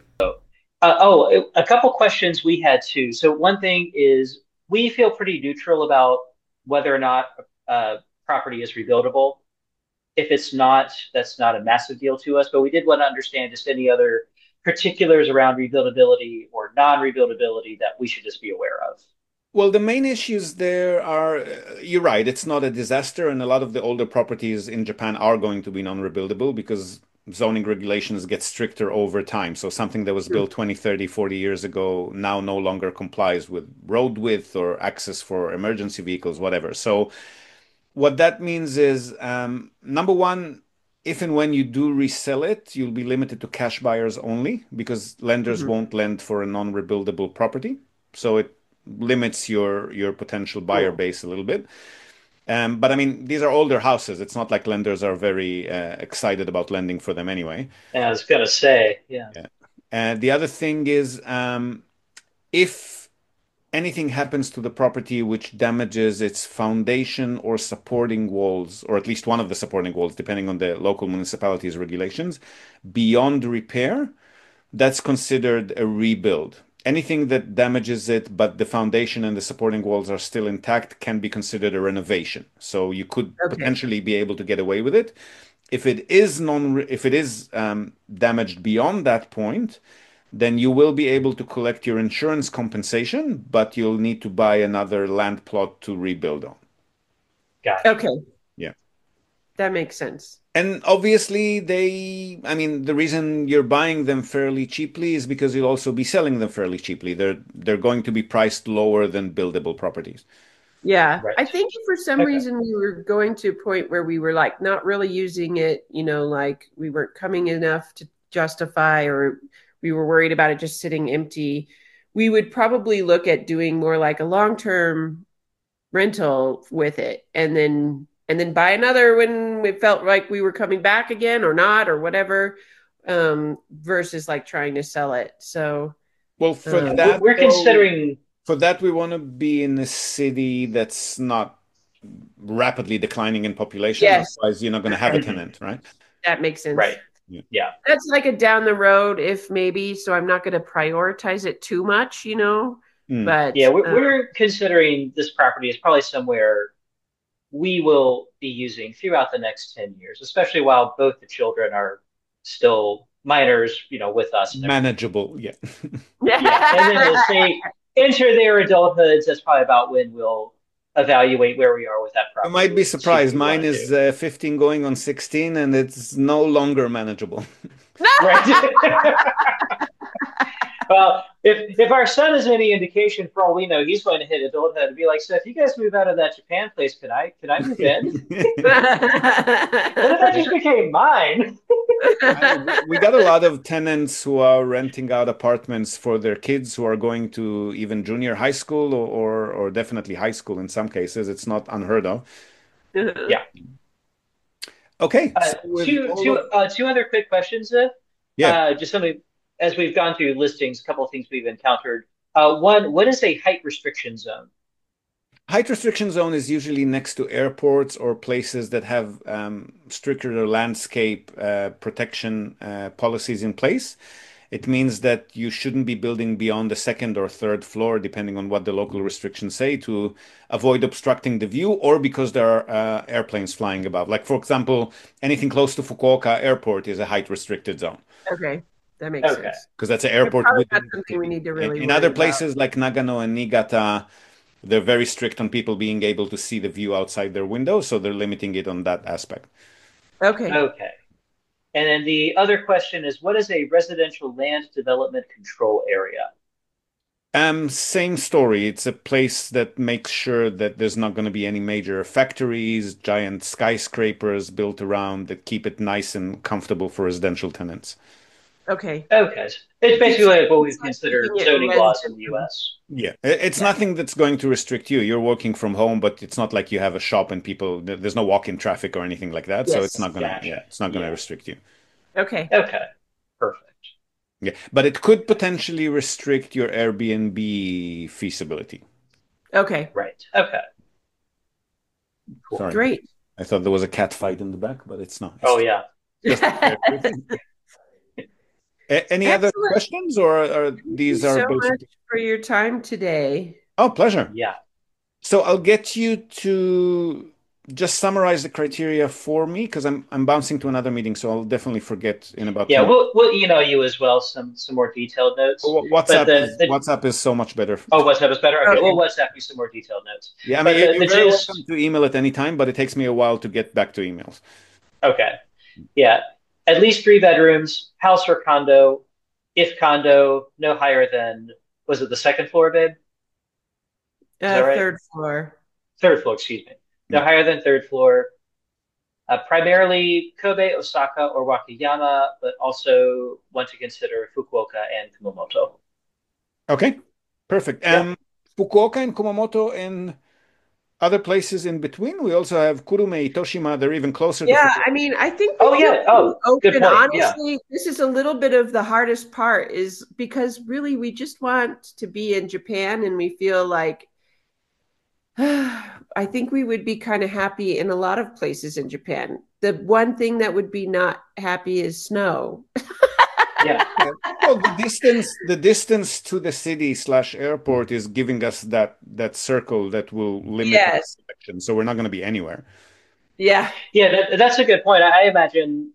A couple questions we had too. So one thing is we feel pretty neutral about whether or not property is rebuildable. If it's not, that's not a massive deal to us. But we did want to understand just any other particulars around rebuildability or non-rebuildability that we should just be aware of. Well, the main issues there are, you're right, it's not a disaster, and a lot of the older properties in Japan are going to be non-rebuildable because zoning regulations get stricter over time. So something that was built 20, 30, 40 years ago now no longer complies with road width or access for emergency vehicles, whatever. So what that means is, number one, if and when you do resell it, you'll be limited to cash buyers only because lenders Mhm. won't lend for a non-rebuildable property. So it limits your potential buyer base a little bit. But I mean, these are older houses. It's not like lenders are very excited about lending for them anyway. And I was gonna say, yeah. Yeah. And the other thing is, if anything happens to the property which damages its foundation or supporting walls, or at least one of the supporting walls, depending on the local municipality's regulations, beyond repair, that's considered a rebuild. Anything that damages it, but the foundation and the supporting walls are still intact, can be considered a renovation. So you could Okay. potentially be able to get away with it. If it is damaged beyond that point, then you will be able to collect your insurance compensation, but you'll need to buy another land plot to rebuild on. Gotcha. Okay. Yeah. That makes sense. And obviously, I mean, the reason you're buying them fairly cheaply is because you'll also be selling them fairly cheaply. They're going to be priced lower than buildable properties. Yeah. I Right. think for some Okay. reason we were going to a point where we were like not really using it, like we weren't coming enough to justify, or we were worried about it just sitting empty. We would probably look at doing more like a long-term rental with it, and then buy another when it felt like we were coming back again or not or whatever, versus like trying to sell it. So Well, Yeah, um, we're considering. for that, we want to be in a city that's not rapidly declining in population. yes, Otherwise, you're not going to have a Mhm. tenant, right? that makes sense. Right. Yeah. Yeah. That's like a down the road if maybe, so I'm not going to prioritize it too much, Mm. Yeah, but we're considering this property is probably somewhere we will be using throughout the next 10 years, especially while both the children are still minors, with us and everything. Manageable. Yeah. Yeah. And then as they enter their adulthoods, that's probably about when we'll evaluate where we are with that You might property be and see what surprised. we Mine want to is do. 15 going on 16, and it's no longer manageable. Right. Well, if our son is any indication, for all we know, he's going to hit adulthood and be like, "So if you guys move out of that Japan place, can I move in? What if that just became mine?" We got a lot of tenants who are renting out apartments for their kids who are going to even junior high school or definitely high school in some cases. It's not unheard of. Yeah. Okay, so with Two, all two, of two other quick questions. yeah, Just something as we've gone through listings, a couple of things we've encountered. One, what is a height restriction zone? height restriction zone is usually next to airports or places that have stricter landscape protection policies in place. It means that you shouldn't be building beyond the second or third floor, depending on what the local restrictions say, to avoid obstructing the view or because there are airplanes flying above. Like, for example, anything close to Fukuoka Airport is a height restricted zone Okay, that makes Okay. sense. because that's an They're airport probably not within the something we city. need to In, really in worry other about. places like Nagano and Niigata, they're very strict on people being able to see the view outside their window, so they're limiting it on that aspect. Okay. Okay. And then the other question is, what is a residential land development control area? Same story. It's a place that makes sure that there's not going to be any major factories, giant skyscrapers built around that keep it nice and comfortable for residential tenants. Okay. Okay. It's basically It's, like what it's we've like keeping considered it zoning laws in the residential. US. Yeah, it's Yeah. nothing that's going to restrict you. You're working from home, but it's not like you have a shop and there's no walk-in traffic or anything like that. So Yes. Gotcha. it's not gonna Yeah. restrict you. Okay. Okay. Perfect. Yeah, but it could potentially restrict your Airbnb feasibility. Okay. Right. Okay. Cool. Sorry, Great. I thought there was a cat fight in the back, but it's not. Oh yeah. Just any other Excellent. questions, or are Thank you these are so much basically? for your time today. Oh, pleasure. Yeah. So I'll get you to just summarize the criteria for me because I'm bouncing to another meeting, so I'll definitely forget in about Yeah, 10. we'll email you as well some more detailed notes. But the WhatsApp is so much better. oh, WhatsApp is better. Okay, Okay. we'll WhatsApp you some more detailed notes. Yeah, I But mean, the you're very welcome gist, to email at any time, but it takes me a while to get back to emails. okay, yeah, at least 3 bedrooms, house or condo. If condo, no higher than, was it the second floor, babe? Is that right? Third floor. Third floor, excuse me. No Yeah. higher than third floor. Primarily Kobe, Osaka, or Wakayama, but also want to consider Fukuoka and Kumamoto. Okay, perfect. Yeah. Fukuoka and Kumamoto and other places in between. We also have Kurume, Itoshima. They're even closer to Yeah, Fukuoka. I mean, I think we Oh feel yeah. Oh, pretty good open. point. Yeah. Honestly, this is a little bit of the hardest part is because really we just want to be in Japan and we feel like I think we would be kind of happy in a lot of places in Japan. The one thing that would be not happy is snow. Yeah. Yeah. Well, the distance to the city slash airport is giving us that circle that will limit our Yes. selection. So we're not going to be anywhere. Yeah. Yeah, that's a good point. I imagine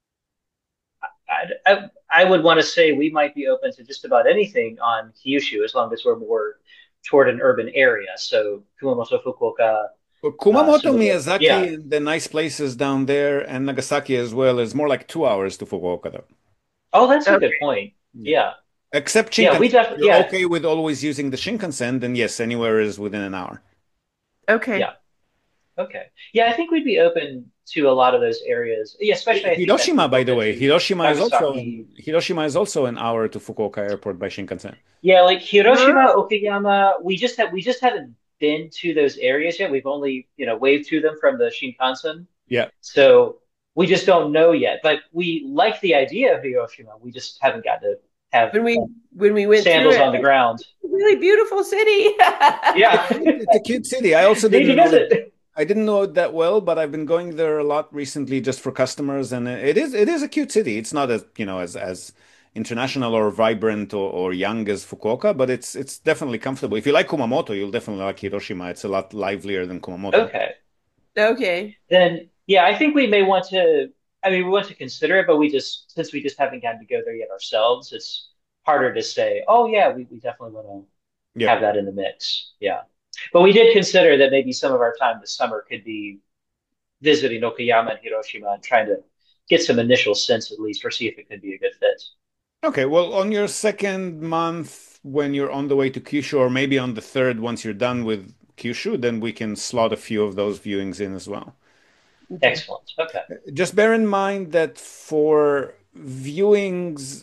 I would want to say we might be open to just about anything on Kyushu as long as we're more toward an urban area. So Kumamoto, Fukuoka, But Kumamoto, some of the yeah. Miyazaki, the nice places down there, and Nagasaki as well is more like 2 hours to Fukuoka, though. Oh, that's a good Okay. point. Yeah. Yeah. Except Yeah, we Shinkansen. If definitely you're yeah, okay with always using the Shinkansen, then yes, anywhere is within an hour. Okay. yeah. Okay. Yeah, I think we'd be open to a lot of those areas. Yeah, especially I think that Hiroshima, by the Fukuoka way, to Nagasaki. Hiroshima is also an hour to Fukuoka Airport by Shinkansen. Yeah, like Hiroshima, Oh, Okayama, we just haven't been to those areas yet. We've only, waved to them from the Shinkansen. Yeah. So we just don't know yet. But we like the idea of Hiroshima. We just haven't got to have when we went through sandals it, on the ground. really beautiful city. Yeah. It's a cute city. I also Need to didn't know it. visit. I didn't know it that well, but I've been going there a lot recently just for customers, and it is a cute city. It's not as international or vibrant or young as Fukuoka, but it's definitely comfortable. If you like Kumamoto, you'll definitely like Hiroshima. It's a lot livelier than Kumamoto. Okay. Okay. Then yeah, I think we may want to I mean we want to consider it, but since we just haven't gotten to go there yet ourselves, it's harder to say, oh yeah, we definitely want to Yeah. have that in the mix. Yeah. But we did consider that maybe some of our time this summer could be visiting Okayama and Hiroshima and trying to get some initial sense at least or see if it could be a good fit. Okay. Well, on your second month, when you're on the way to Kyushu, or maybe on the third, once you're done with Kyushu, then we can slot a few of those viewings in as well. Okay. Excellent. Okay. Just bear in mind that for viewings,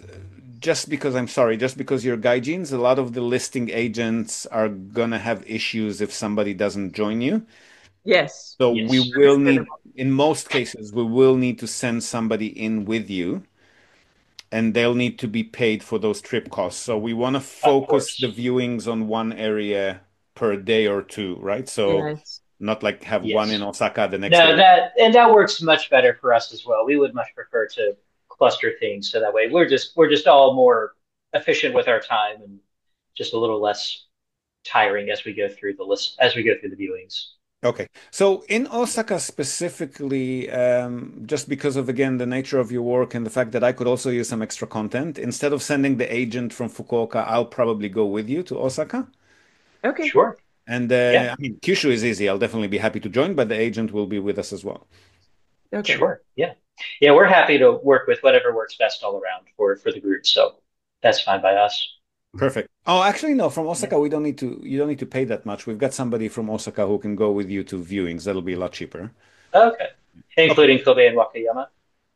just because you're gaijins, a lot of the listing agents are gonna have issues if somebody doesn't join you. Yes. So we Yes. will need, Understandable. in most cases, we will need to send somebody in with you, and they'll need to be paid for those trip costs. So we want to Of focus the course. viewings on one area per day or two, right? So Yes. not like have one in Yes. Osaka the next No, day. that works much better for us as well. We would much prefer to cluster things so that way we're just all more efficient with our time and just a little less tiring as we go through the list as we go through the viewings. Okay. So in Osaka specifically, just because of, again, the nature of your work and the fact that I could also use some extra content, instead of sending the agent from Fukuoka, I'll probably go with you to Osaka. Okay. Sure. And Yeah. I mean, Kyushu is easy. I'll definitely be happy to join, but the agent will be with us as well. Okay. Sure. Yeah. Yeah, we're happy to work with whatever works best all around for the group. So that's fine by us. Perfect. Oh, actually, no, from Yeah. Osaka, you don't need to pay that much. We've got somebody from Osaka who can go with you to viewings. That'll be a lot cheaper. Okay. Okay. Including Kobe and Wakayama.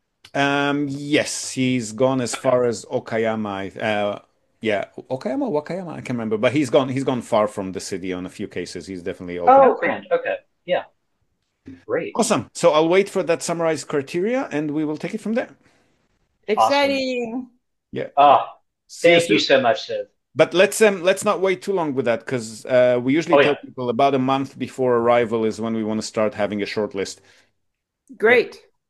Yes, he's gone as Okay. far as Okayama. Yeah, Okayama, Wakayama, I can't remember, but he's gone far from the city on a few cases. He's definitely open. Oh, Okay. grand. Okay. Yeah. Great. Awesome. So I'll wait for that summarized criteria and we will take it from there. Awesome. Exciting. Yeah. Ah, See you thank you soon. so much, Siv. But let's not wait too long with that because we usually Oh tell yeah. people about a month before arrival is when we want to start having a short list. Yep. Great.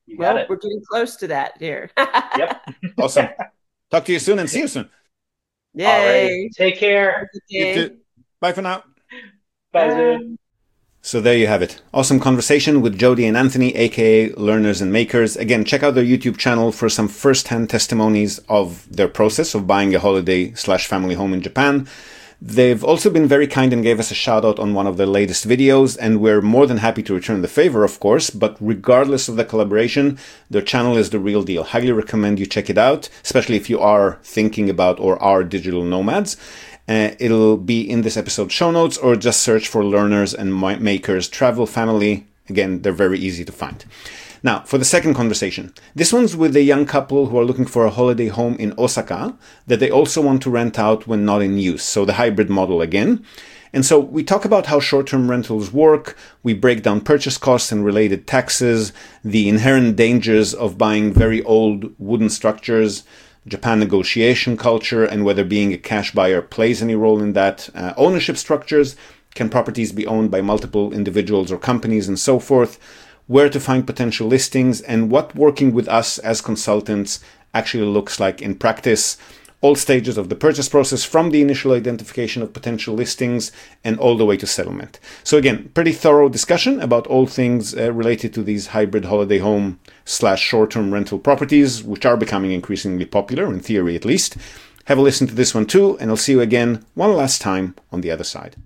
You got Well, it. we're getting close to that here. Yep. Awesome. Talk to you soon and see you soon. Alrighty. Yay. Take care. You too. Bye for now. Bye, Bye. Ziv. So there you have it. Awesome conversation with Jody and Anthony, aka Learners and Makers. Again, check out their YouTube channel for some first-hand testimonies of their process of buying a holiday/family home in Japan. They've also been very kind and gave us a shout out on one of their latest videos, and we're more than happy to return the favor, of course, but regardless of the collaboration, their channel is the real deal. Highly recommend you check it out, especially if you are thinking about or are digital nomads. It'll be in this episode show notes, or just search for Learners and Makers Travel Family. Again, they're very easy to find. Now, for the second conversation. This one's with a young couple who are looking for a holiday home in Osaka that they also want to rent out when not in use. So the hybrid model again. And so we talk about how short-term rentals work. We break down purchase costs and related taxes, the inherent dangers of buying very old wooden structures, Japan negotiation culture, and whether being a cash buyer plays any role in that, ownership structures, can properties be owned by multiple individuals or companies, and so forth, where to find potential listings, and what working with us as consultants actually looks like in practice. All stages of the purchase process, from the initial identification of potential listings and all the way to settlement. So again, pretty thorough discussion about all things related to these hybrid holiday home/short-term rental properties, which are becoming increasingly popular, in theory at least. Have a listen to this one too, and I'll see you again one last time on the other side.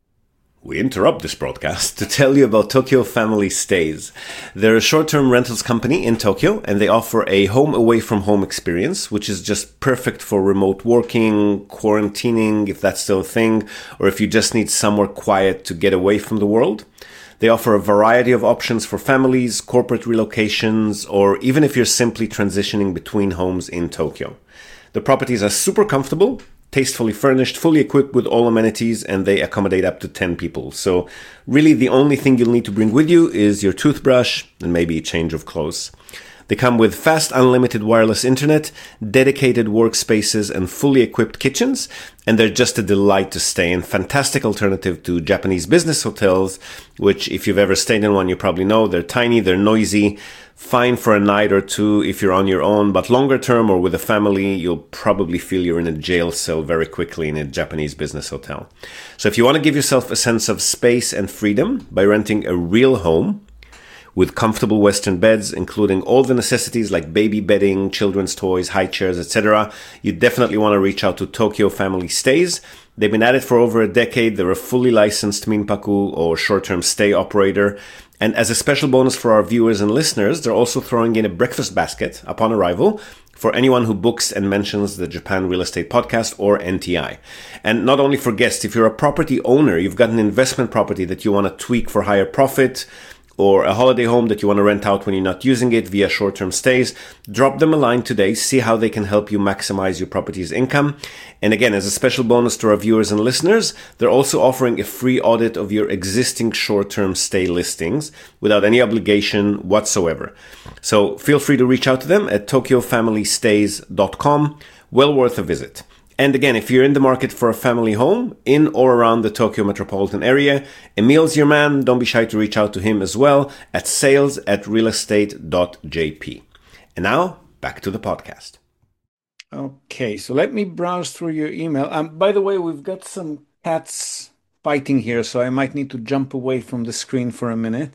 We interrupt this broadcast to tell you about Tokyo Family Stays. They're a short-term rentals company in Tokyo, and they offer a home away from home experience, which is just perfect for remote working, quarantining, if that's still a thing, or if you just need somewhere quiet to get away from the world. They offer a variety of options for families, corporate relocations, or even if you're simply transitioning between homes in Tokyo. The properties are super comfortable, tastefully furnished, fully equipped with all amenities, and they accommodate up to 10 people. So really the only thing you'll need to bring with you is your toothbrush and maybe a change of clothes. They come with fast unlimited wireless internet, dedicated workspaces, and fully equipped kitchens, and they're just a delight to stay in. Fantastic alternative to Japanese business hotels, which if you've ever stayed in one, you probably know they're tiny, they're noisy, fine for a night or two if you're on your own, but longer term or with a family, you'll probably feel you're in a jail cell very quickly in a Japanese business hotel. So if you want to give yourself a sense of space and freedom by renting a real home with comfortable Western beds, including all the necessities like baby bedding, children's toys, high chairs, etc., you definitely want to reach out to Tokyo Family Stays. They've been at it for over a decade. They're a fully licensed Minpaku or short-term stay operator. And as a special bonus for our viewers and listeners, they're also throwing in a breakfast basket upon arrival for anyone who books and mentions the Japan Real Estate Podcast or NTI. And not only for guests, if you're a property owner, you've got an investment property that you want to tweak for higher profit, or a holiday home that you want to rent out when you're not using it via short-term stays, drop them a line today, see how they can help you maximize your property's income. And again, as a special bonus to our viewers and listeners, they're also offering a free audit of your existing short-term stay listings without any obligation whatsoever. So feel free to reach out to them at tokyofamilystays.com. Well worth a visit. And again, if you're in the market for a family home in or around the Tokyo metropolitan area, Emil's your man. Don't be shy to reach out to him as well at sales@realestate.jp. And now, back to the podcast. Okay, so let me browse through your email. By the way, we've got some cats fighting here, so I might need to jump away from the screen for a minute.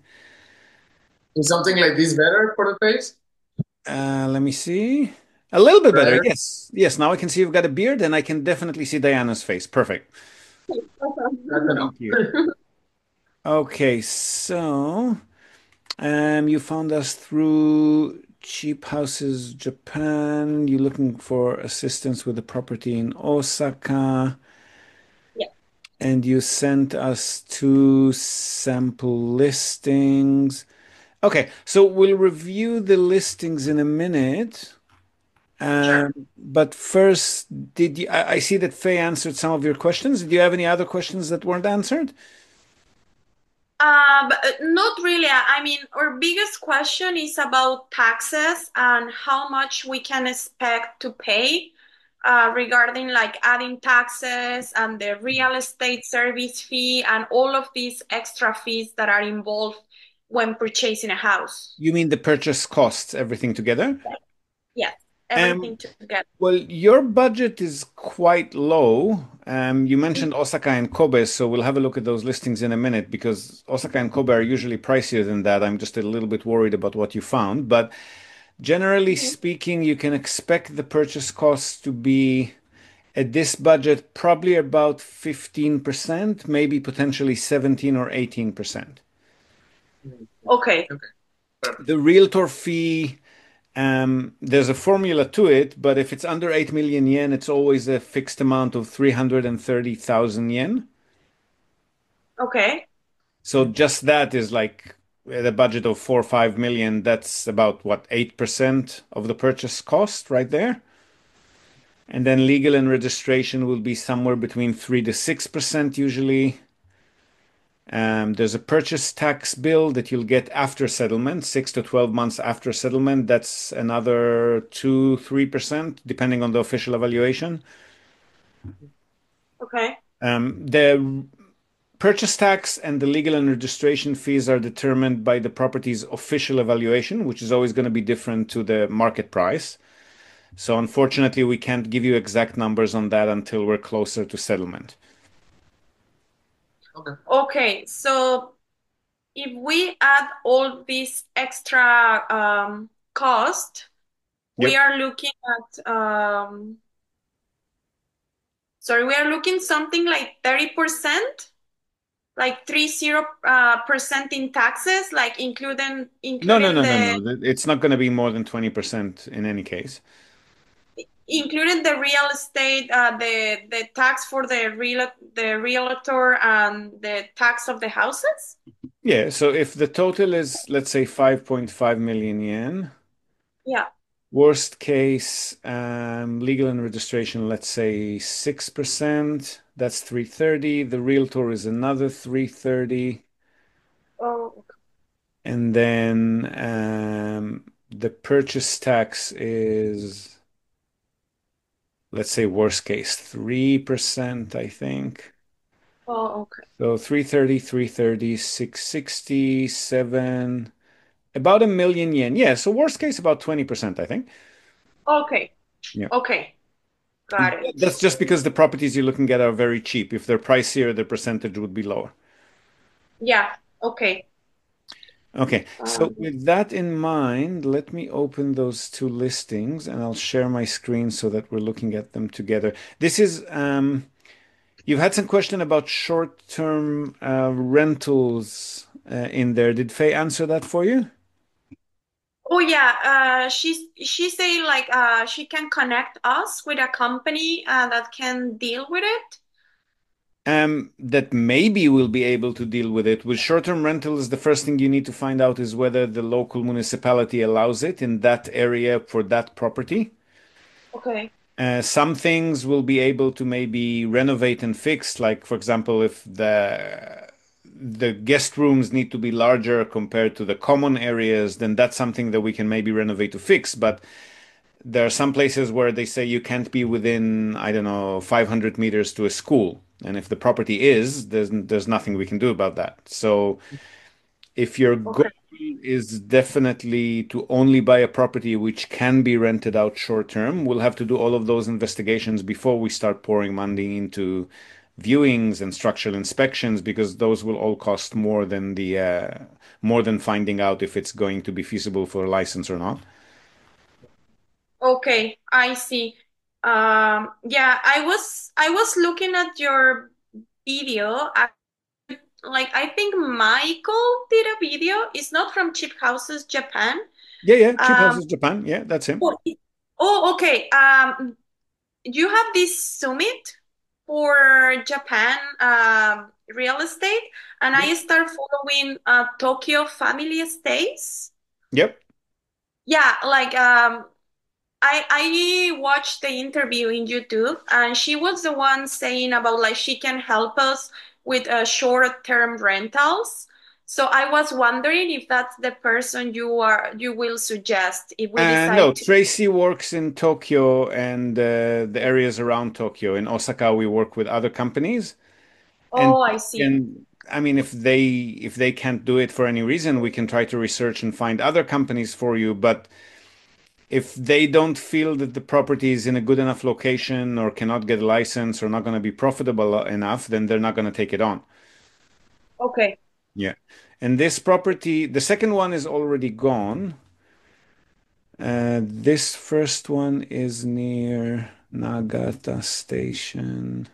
Is something like this better for the face? Let me see. A little bit better, Better? yes. Yes, now I can see you've got a beard, and I can definitely see Diana's face. Perfect. That's enough. Thank you. Okay, so you found us through Cheap Houses Japan. You're looking for assistance with the property in Osaka. Yeah. And you sent us 2 sample listings. Okay, so we'll review the listings in a minute. Sure. But first, I see that Faye answered some of your questions. Did you have any other questions that weren't answered? But not really. I mean, our biggest question is about taxes and how much we can expect to pay regarding like adding taxes and the real estate service fee and all of these extra fees that are involved when purchasing a house. You mean the purchase costs, everything together? Yes, Um, everything together. well, your budget is quite low. You mentioned Osaka and Kobe, so we'll have a look at those listings in a minute because Osaka and Kobe are usually pricier than that. I'm just a little bit worried about what you found, but generally Mhm. speaking, you can expect the purchase costs to be at this budget probably about 15%, maybe potentially 17 or 18%. Okay. Okay. Perfect. The realtor fee, there's a formula to it, but if it's under 8 million yen, it's always a fixed amount of 330,000 yen. Okay. So just that is like at a budget of 4 or 5 million. That's about what, 8% of the purchase cost right there. And then legal and registration will be somewhere between 3 to 6% usually. There's a purchase tax bill that you'll get after settlement, 6 to 12 months after settlement. That's another 2, 3%, depending on the official evaluation. Okay. The purchase tax and the legal and registration fees are determined by the property's official evaluation, which is always going to be different to the market price. So unfortunately, we can't give you exact numbers on that until we're closer to settlement. Okay. Okay. So if we add all this extra cost, we Yep. are looking at sorry, we are looking something like 30%, like 30% in taxes, like including No, no, including no, no, the no. It's not going to be more than 20% in any case. including the real estate, the tax for the realtor and the tax of the houses. Yeah, so if the total is, let's say, 5.5 million yen, Yeah. worst case, legal and registration, let's say 6%, that's 330. The realtor is another 330. Oh, And then the purchase tax is, let's say, worst case, 3%, I think. oh, okay. So 330, 330, 660, 7, about a million yen. Yeah, so worst case, about 20%, I think. Okay. Yeah. Okay. Got it. That's just because the properties you're looking at are very cheap. If they're pricier, the percentage would be lower. Yeah. Okay. Okay, so Um, with that in mind, let me open those two listings and I'll share my screen so that we're looking at them together. This is, you've had some question about short-term rentals in there. Did Faye answer that for you? oh yeah. She say like she can connect us with a company that can deal with it. That maybe we'll be able to deal with it. With short-term rentals, the first thing you need to find out is whether the local municipality allows it in that area for that property. Okay. Some things will be able to maybe renovate and fix, like for example, if the guest rooms need to be larger compared to the common areas, then that's something that we can maybe renovate to fix. But there are some places where they say you can't be within, I don't know, 500 meters to a school. And if the property is, there's nothing we can do about that. So if your goal Okay. is definitely to only buy a property which can be rented out short term, we'll have to do all of those investigations before we start pouring money into viewings and structural inspections because those will all cost more than the more than finding out if it's going to be feasible for a license or not. Okay. I see. Yeah, I was looking at your video. Like I think Michael did a video. It's not from Cheap Houses Japan. Yeah, yeah, Cheap Um, Houses Japan. Yeah, that's him. oh, okay. You have this summit for Japan real estate, and Yep. I start following Tokyo Family Estates. Yep. Yeah, like I watched the interview in YouTube, and she was the one saying about like she can help us with short-term rentals. So I was wondering if that's the person you will suggest if we No, decide to. Tracy works in Tokyo and the areas around Tokyo. In Osaka, we work with other companies. And Oh, I see. and I mean, if they can't do it for any reason, we can try to research and find other companies for you. But if they don't feel that the property is in a good enough location or cannot get a license or not going to be profitable enough, then they're not going to take it on. Okay. Yeah. And this property, the second one is already gone. This first one is near Nagata Station.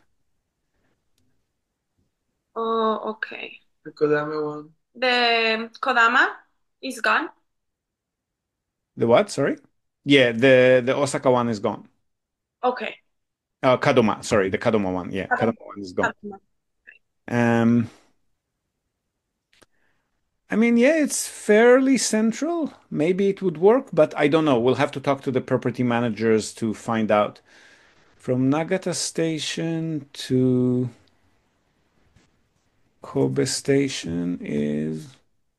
Oh, okay. The Kodama one. The Kodama is gone. The what? Sorry? Yeah, the Osaka one is gone. Okay. Kadoma, sorry, the Kadoma one. Yeah, Kadoma one is gone. Kadama. Um, I mean, yeah, it's fairly central. Maybe it would work, but I don't know. We'll have to talk to the property managers to find out. From Nagata Station to Kobe Station is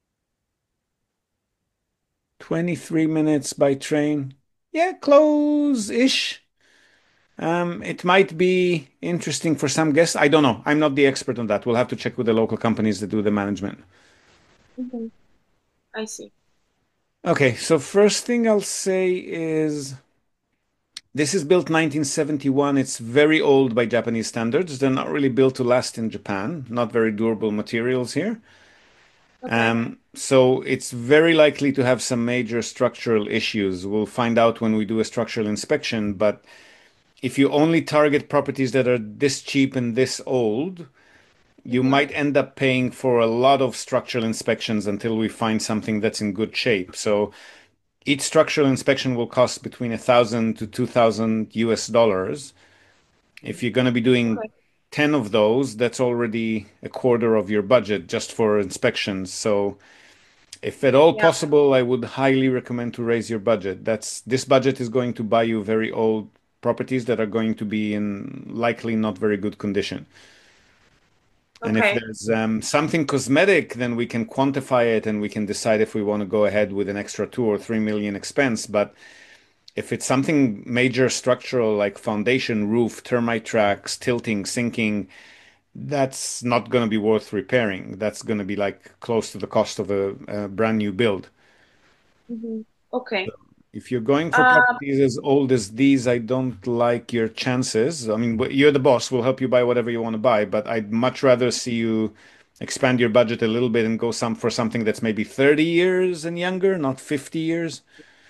23 minutes by train. Yeah, close-ish. It might be interesting for some guests. I don't know. I'm not the expert on that. We'll have to check with the local companies that do the management. Mhm. I see. Okay, so first thing I'll say is this is built 1971. It's very old by Japanese standards. They're not really built to last in Japan. Not very durable materials here. Okay. So it's very likely to have some major structural issues. We'll find out when we do a structural inspection, but if you only target properties that are this cheap and this old, you Mhm. might end up paying for a lot of structural inspections until we find something that's in good shape. So each structural inspection will cost between 1,000 to 2,000 US dollars. If you're going to be doing Okay. 10 of those, that's already a quarter of your budget just for inspections. So if at all Yeah. possible, I would highly recommend to raise your budget. This budget is going to buy you very old properties that are going to be in likely not very good condition. And if Okay. there's something cosmetic, then we can quantify it and we can decide if we want to go ahead with an extra 2 or 3 million expense. But if it's something major structural like foundation, roof, termite tracks, tilting, sinking, that's not going to be worth repairing. That's going to be like close to the cost of a brand new build. Mhm. Okay. If you're going for Um, properties as old as these, I don't like your chances. I mean, you're the boss. We'll help you buy whatever you want to buy, but I'd much rather see you expand your budget a little bit and go for something that's maybe 30 years and younger, not 50 years.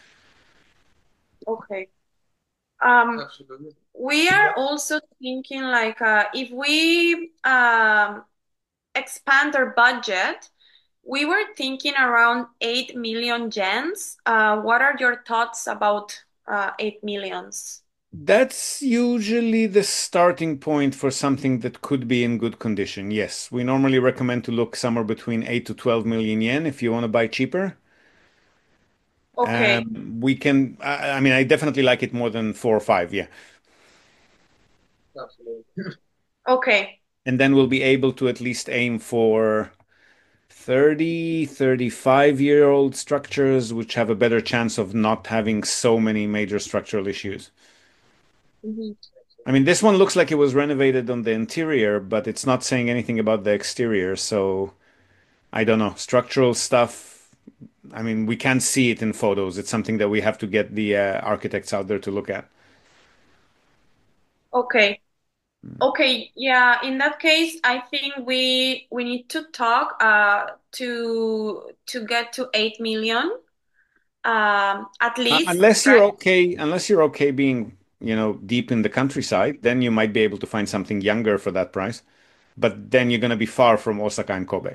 okay. Um, Absolutely. we are also thinking like if we expand our budget, we were thinking around 8 million yens. What are your thoughts about 8 millions? That's usually the starting point for something that could be in good condition. Yes, we normally recommend to look somewhere between 8 to 12 million yen if you want to buy cheaper. Okay. We can, I mean, I definitely like it more than 4 or 5, yeah. Absolutely. Okay. And then we'll be able to at least aim for 30, 35-year-old structures, which have a better chance of not having so many major structural issues. Mhm. I mean, this one looks like it was renovated on the interior, but it's not saying anything about the exterior. So I don't know. Structural stuff, I mean, we can't see it in photos. It's something that we have to get the architects out there to look at. Okay. Okay, yeah, in that case, I think we need to talk to get to 8 million at least, right? Unless you're okay being, deep in the countryside, then you might be able to find something younger for that price. But then you're going to be far from Osaka and Kobe.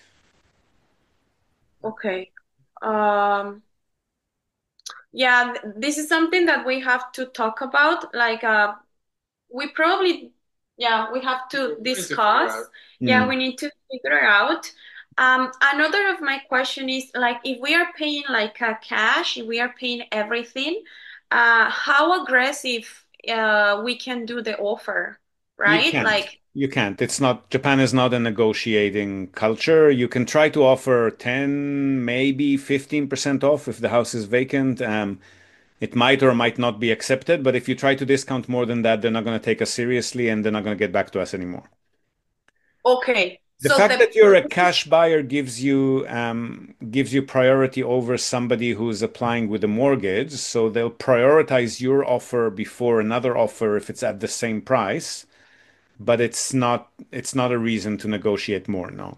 Okay. Um yeah, this is something that we have to talk about. Like we probably, yeah, we have to We need to figure discuss. out. Yeah, Hmm. we need to figure out. Another of my question is like if we are paying like cash, if we are paying everything, how aggressive we can do the offer, You right? can't. Like, You can't. Japan is not a negotiating culture. You can try to offer 10, maybe 15% off if the house is vacant. It might or might not be accepted, but if you try to discount more than that, they're not going to take us seriously and they're not going to get back to us anymore. okay, The So fact the that you're a cash buyer gives you priority over somebody who's applying with a mortgage. So they'll prioritize your offer before another offer if it's at the same price, but it's not a reason to negotiate more, no.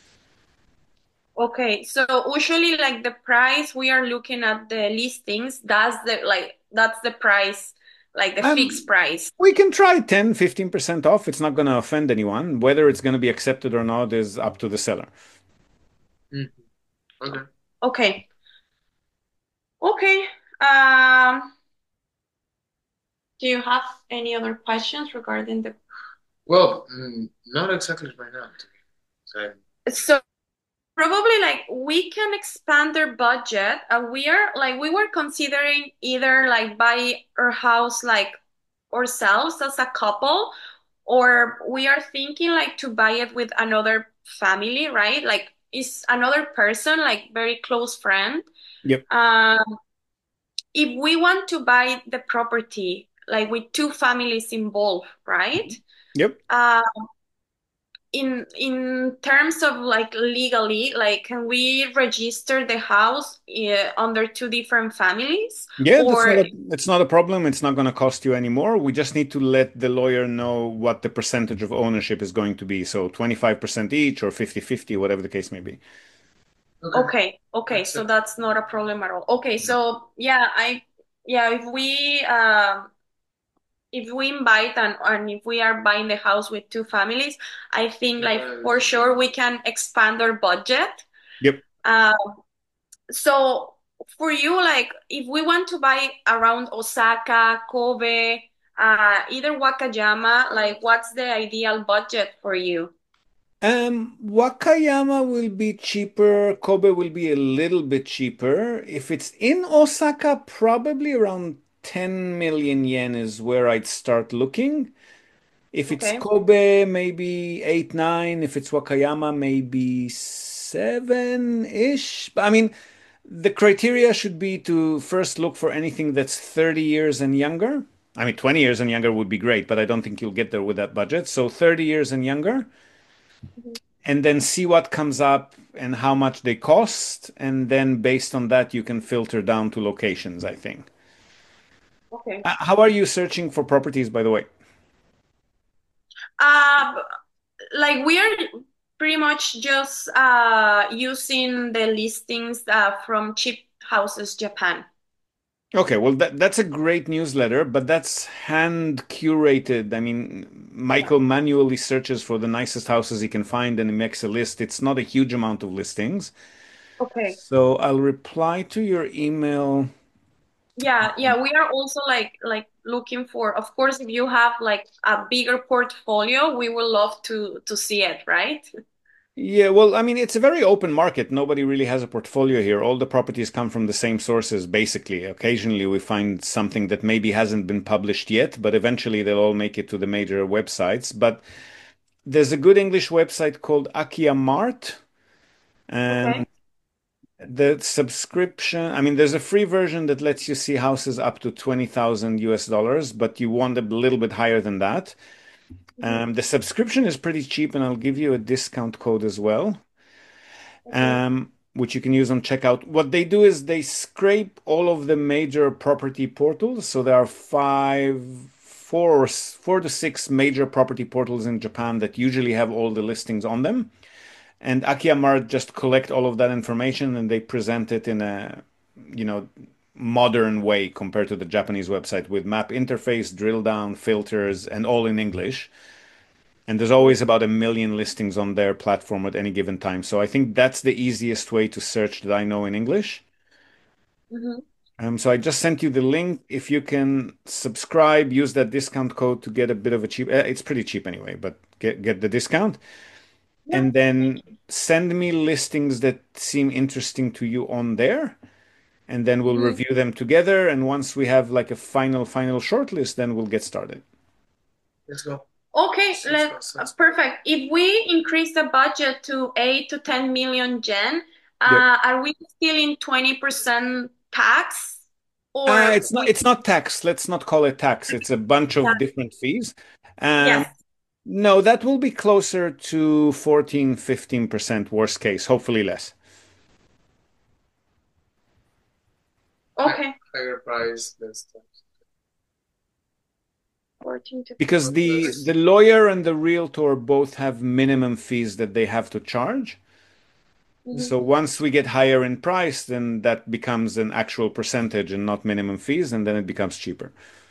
Okay, so usually like the price we are looking at the listings, that's the price, like the fixed Um, price. we can try 10, 15% off. It's not going to offend anyone. Whether it's going to be accepted or not is up to the seller. Mhm. Okay. Okay. Okay. Um, do you have any other questions regarding the Well, not exactly right now, to be honest. so probably like we can expand their budget. We were considering either like buy our house like ourselves as a couple, or we are thinking like to buy it with another family, right? Like is another person, like very close friend. Yep. Um, if we want to buy the property like with two families involved, right? Yep. Uh, in terms of like legally, like can we register the house under two different families? Yeah, Or it's not a problem. It's not going to cost you any more. We just need to let the lawyer know what the percentage of ownership is going to be. So 25% each or 50-50, whatever the case may be. Okay. okay, That's so it. that's not a problem at all. Okay, so yeah, if we invite and if we are buying the house with two families, I think like for sure we can expand our budget. Yep. Uh, so for you, like if we want to buy around Osaka, Kobe, either Wakayama, like what's the ideal budget for you? Wakayama will be cheaper. Kobe will be a little bit cheaper. If it's in Osaka, probably around 10 million yen is where I'd start looking. If it's Okay. Kobe, maybe 8, 9. If it's Wakayama, maybe 7-ish. But I mean, the criteria should be to first look for anything that's 30 years and younger. I mean, 20 years and younger would be great, but I don't think you'll get there with that budget. So 30 years and younger, and then see what comes up and how much they cost. And then based on that, you can filter down to locations, I think. Okay. How are you searching for properties, by the way? Uh, like we are pretty much just using the listings from Cheap Houses Japan. Okay, well, that's a great newsletter, but that's hand curated. I mean, Michael manually searches for the nicest houses he can find and he makes a list. It's not a huge amount of listings. Okay. So I'll reply to your email. Yeah, we are also like looking for, of course, if you have like a bigger portfolio, we would love to see it, right? Yeah, well, I mean, it's a very open market. Nobody really has a portfolio here. All the properties come from the same sources, basically. Occasionally, we find something that maybe hasn't been published yet, but eventually they'll all make it to the major websites. But there's a good English website called Akia Mart, and Okay. the subscription, I mean, there's a free version that lets you see houses up to 20,000 US dollars, but you want a little bit higher than that. Mhm. The subscription is pretty cheap, and I'll give you a discount code as well, Okay. which you can use on checkout. What they do is they scrape all of the major property portals. So there are four to six major property portals in Japan that usually have all the listings on them. And Akiyamart just collect all of that information and they present it in a, you know, modern way compared to the Japanese website with map interface, drill down, filters, and all in English. And there's always about a million listings on their platform at any given time. So I think that's the easiest way to search that I know in English. Mhm. So I just sent you the link. If you can subscribe, use that discount code to get a bit of a cheap. It's pretty cheap anyway, but get the discount, Yeah. and then send me listings that seem interesting to you on there, and then we'll Mhm. review them together. And once we have like a final shortlist, then we'll get started. Let's go. Okay, Sounds good. perfect. If we increase the budget to 8 to 10 million yen, Yep. are we still in 20% tax? Or It's not we, it's not tax. Let's not call it tax. It's a bunch yeah, of different fees. Um, yes. No, that will be closer to 14, 15% worst case, hopefully less. Okay. Higher price, less tax. 14 to Because the lawyer and the realtor both have minimum fees that they have to charge. So once we get higher in price, then that becomes an actual percentage and not minimum fees, and then it becomes cheaper.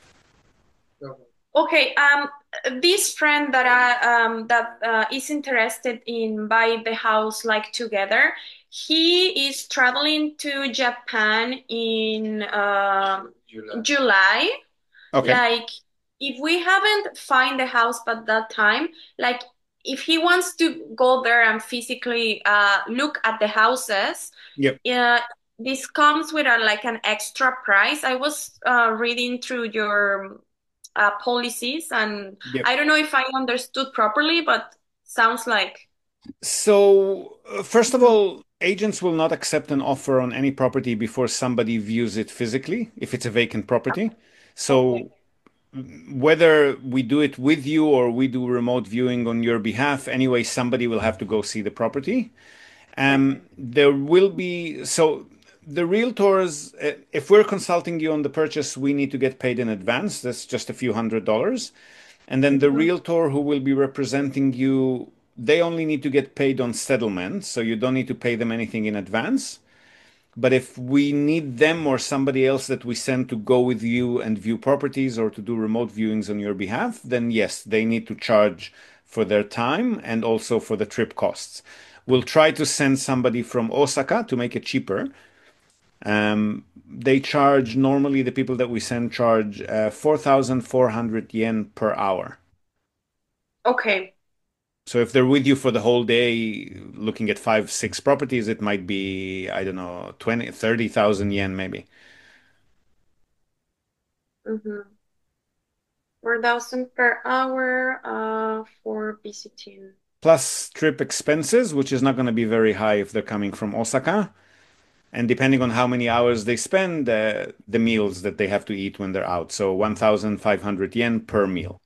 Okay, this friend that is interested in buying the house like together, he is traveling to Japan in July. Okay. Like, if we haven't find the house by that time, like if he wants to go there and physically look at the houses, Yep. this comes with like an extra price. I was reading through your policies, and Yep. I don't know if I understood properly, but sounds like. So, first of all, agents will not accept an offer on any property before somebody views it physically, if it's a vacant property. So, whether we do it with you or we do remote viewing on your behalf, anyway, somebody will have to go see the property. There will be, so the realtors, if we're consulting you on the purchase, we need to get paid in advance. That's just a few $100s. And then the realtor who will be representing you, they only need to get paid on settlement. So you don't need to pay them anything in advance. But if we need them or somebody else that we send to go with you and view properties or to do remote viewings on your behalf, then yes, they need to charge for their time and also for the trip costs. We'll try to send somebody from Osaka to make it cheaper. They charge, normally the people that we send charge 4,400 yen per hour. Okay. So if they're with you for the whole day, looking at 5, 6 properties, it might be, I don't know, 20, 30,000 yen maybe. 4,000 per hour for visiting. Plus trip expenses, which is not going to be very high if they're coming from Osaka. And depending on how many hours they spend, the meals that they have to eat when they're out. So 1,500 yen per meal.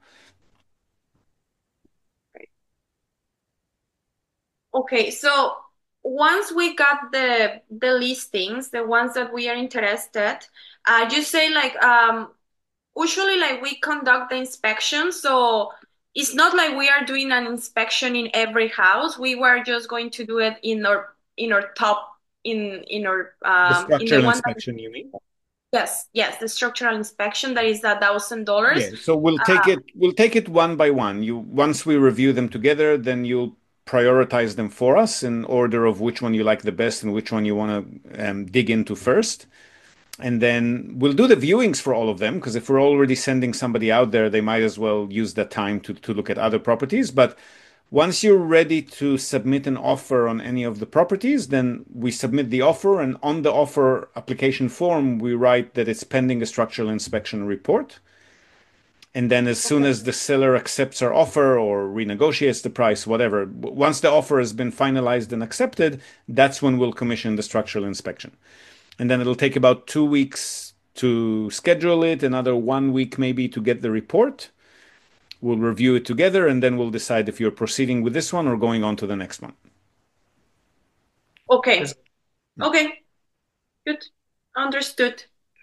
Okay, so once we got the listings, the ones that we are interested, you say like usually like we conduct the inspection, so it's not like we are doing an inspection in every house. We were just going to do it in our top in our The in the structural one inspection, you mean? yes, the structural inspection that is $1,000. Yeah, so we'll take it one by one. Once we review them together, then you'll prioritize them for us in order of which one you like the best and which one you want to dig into first. And then we'll do the viewings for all of them, because if we're already sending somebody out there, they might as well use that time to look at other properties. But once you're ready to submit an offer on any of the properties, then we submit the offer, and on the offer application form, we write that it's pending a structural inspection report. And then as soon as the seller accepts our offer or renegotiates the price, whatever, once the offer has been finalized and accepted, that's when we'll commission the structural inspection. And then it'll take about 2 weeks to schedule it, another 1 week maybe to get the report. We'll review it together, and then we'll decide if you're proceeding with this one or going on to the next one. Okay. Okay. Good. Understood.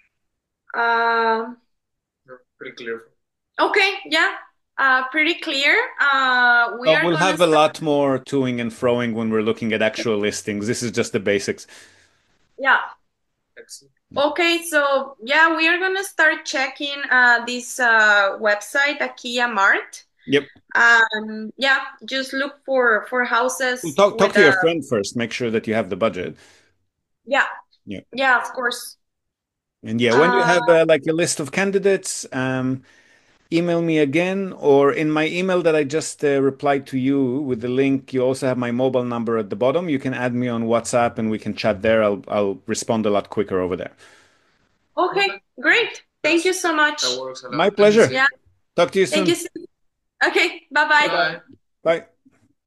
Pretty clear. Okay, yeah. Pretty clear. We'll have a lot more toing and froing when we're looking at actual listings. This is just the basics. Yeah. Excellent. Okay, so yeah, we are gonna start checking this website, Akiya Mart. Yep. Yeah, just look for houses. Talk to your friend first. Make sure that you have the budget. Yeah. Yeah. Yeah, of course. And yeah, when you have like a list of candidates, email me again, or in my email that I just replied to you with the link, you also have my mobile number at the bottom. You can add me on WhatsApp and we can chat there. I'll respond a lot quicker over there. Okay, great. Thank you so much. That works a lot. My pleasure. Yeah. Talk to you soon. Thank you. Okay, bye-bye. Bye. Bye.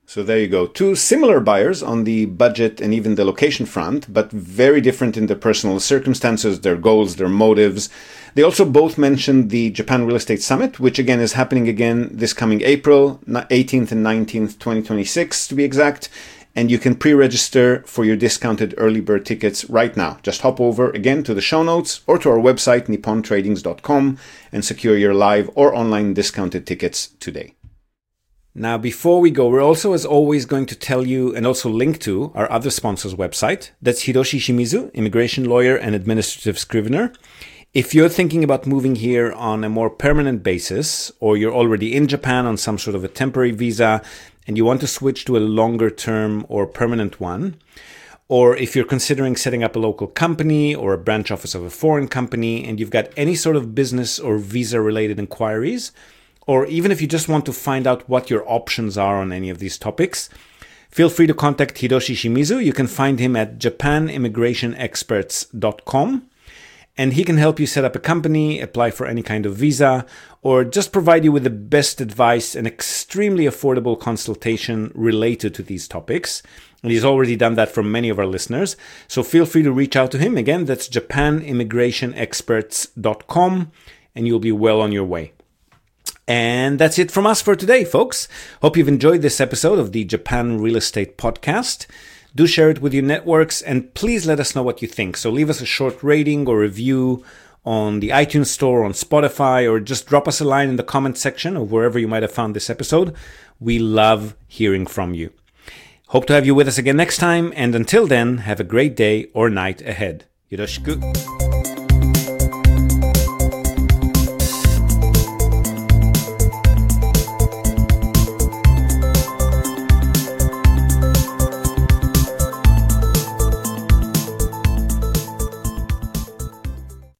So there you go. Two similar buyers on the budget and even the location front, but very different in their personal circumstances, their goals, their motives. They also both mentioned the Japan Real Estate Summit, which again is happening again this coming April 18th and 19th, 2026 to be exact. And you can pre-register for your discounted early bird tickets right now. Just hop over again to the show notes or to our website, nippontradings.com, and secure your live or online discounted tickets today. Now, before we go, we're also, as always, going to tell you and also link to our other sponsor's website. That's Hiroshi Shimizu, immigration lawyer and administrative scrivener. If you're thinking about moving here on a more permanent basis, or you're already in Japan on some sort of a temporary visa, and you want to switch to a longer term or permanent one, or if you're considering setting up a local company or a branch office of a foreign company, and you've got any sort of business or visa-related inquiries, or even if you just want to find out what your options are on any of these topics, feel free to contact Hiroshi Shimizu. You can find him at japanimmigrationexperts.com, and he can help you set up a company, apply for any kind of visa, or just provide you with the best advice and extremely affordable consultation related to these topics. And he's already done that for many of our listeners. So feel free to reach out to him. Again, that's japanimmigrationexperts.com, and you'll be well on your way. And that's it from us for today, folks. Hope you've enjoyed this episode of the Japan Real Estate Podcast. Do share it with your networks, and please let us know what you think. So leave us a short rating or review on the iTunes Store, on Spotify, or just drop us a line in the comment section of wherever you might have found this episode. We love hearing from you. Hope to have you with us again next time, and until then, have a great day or night ahead. Yoroshiku.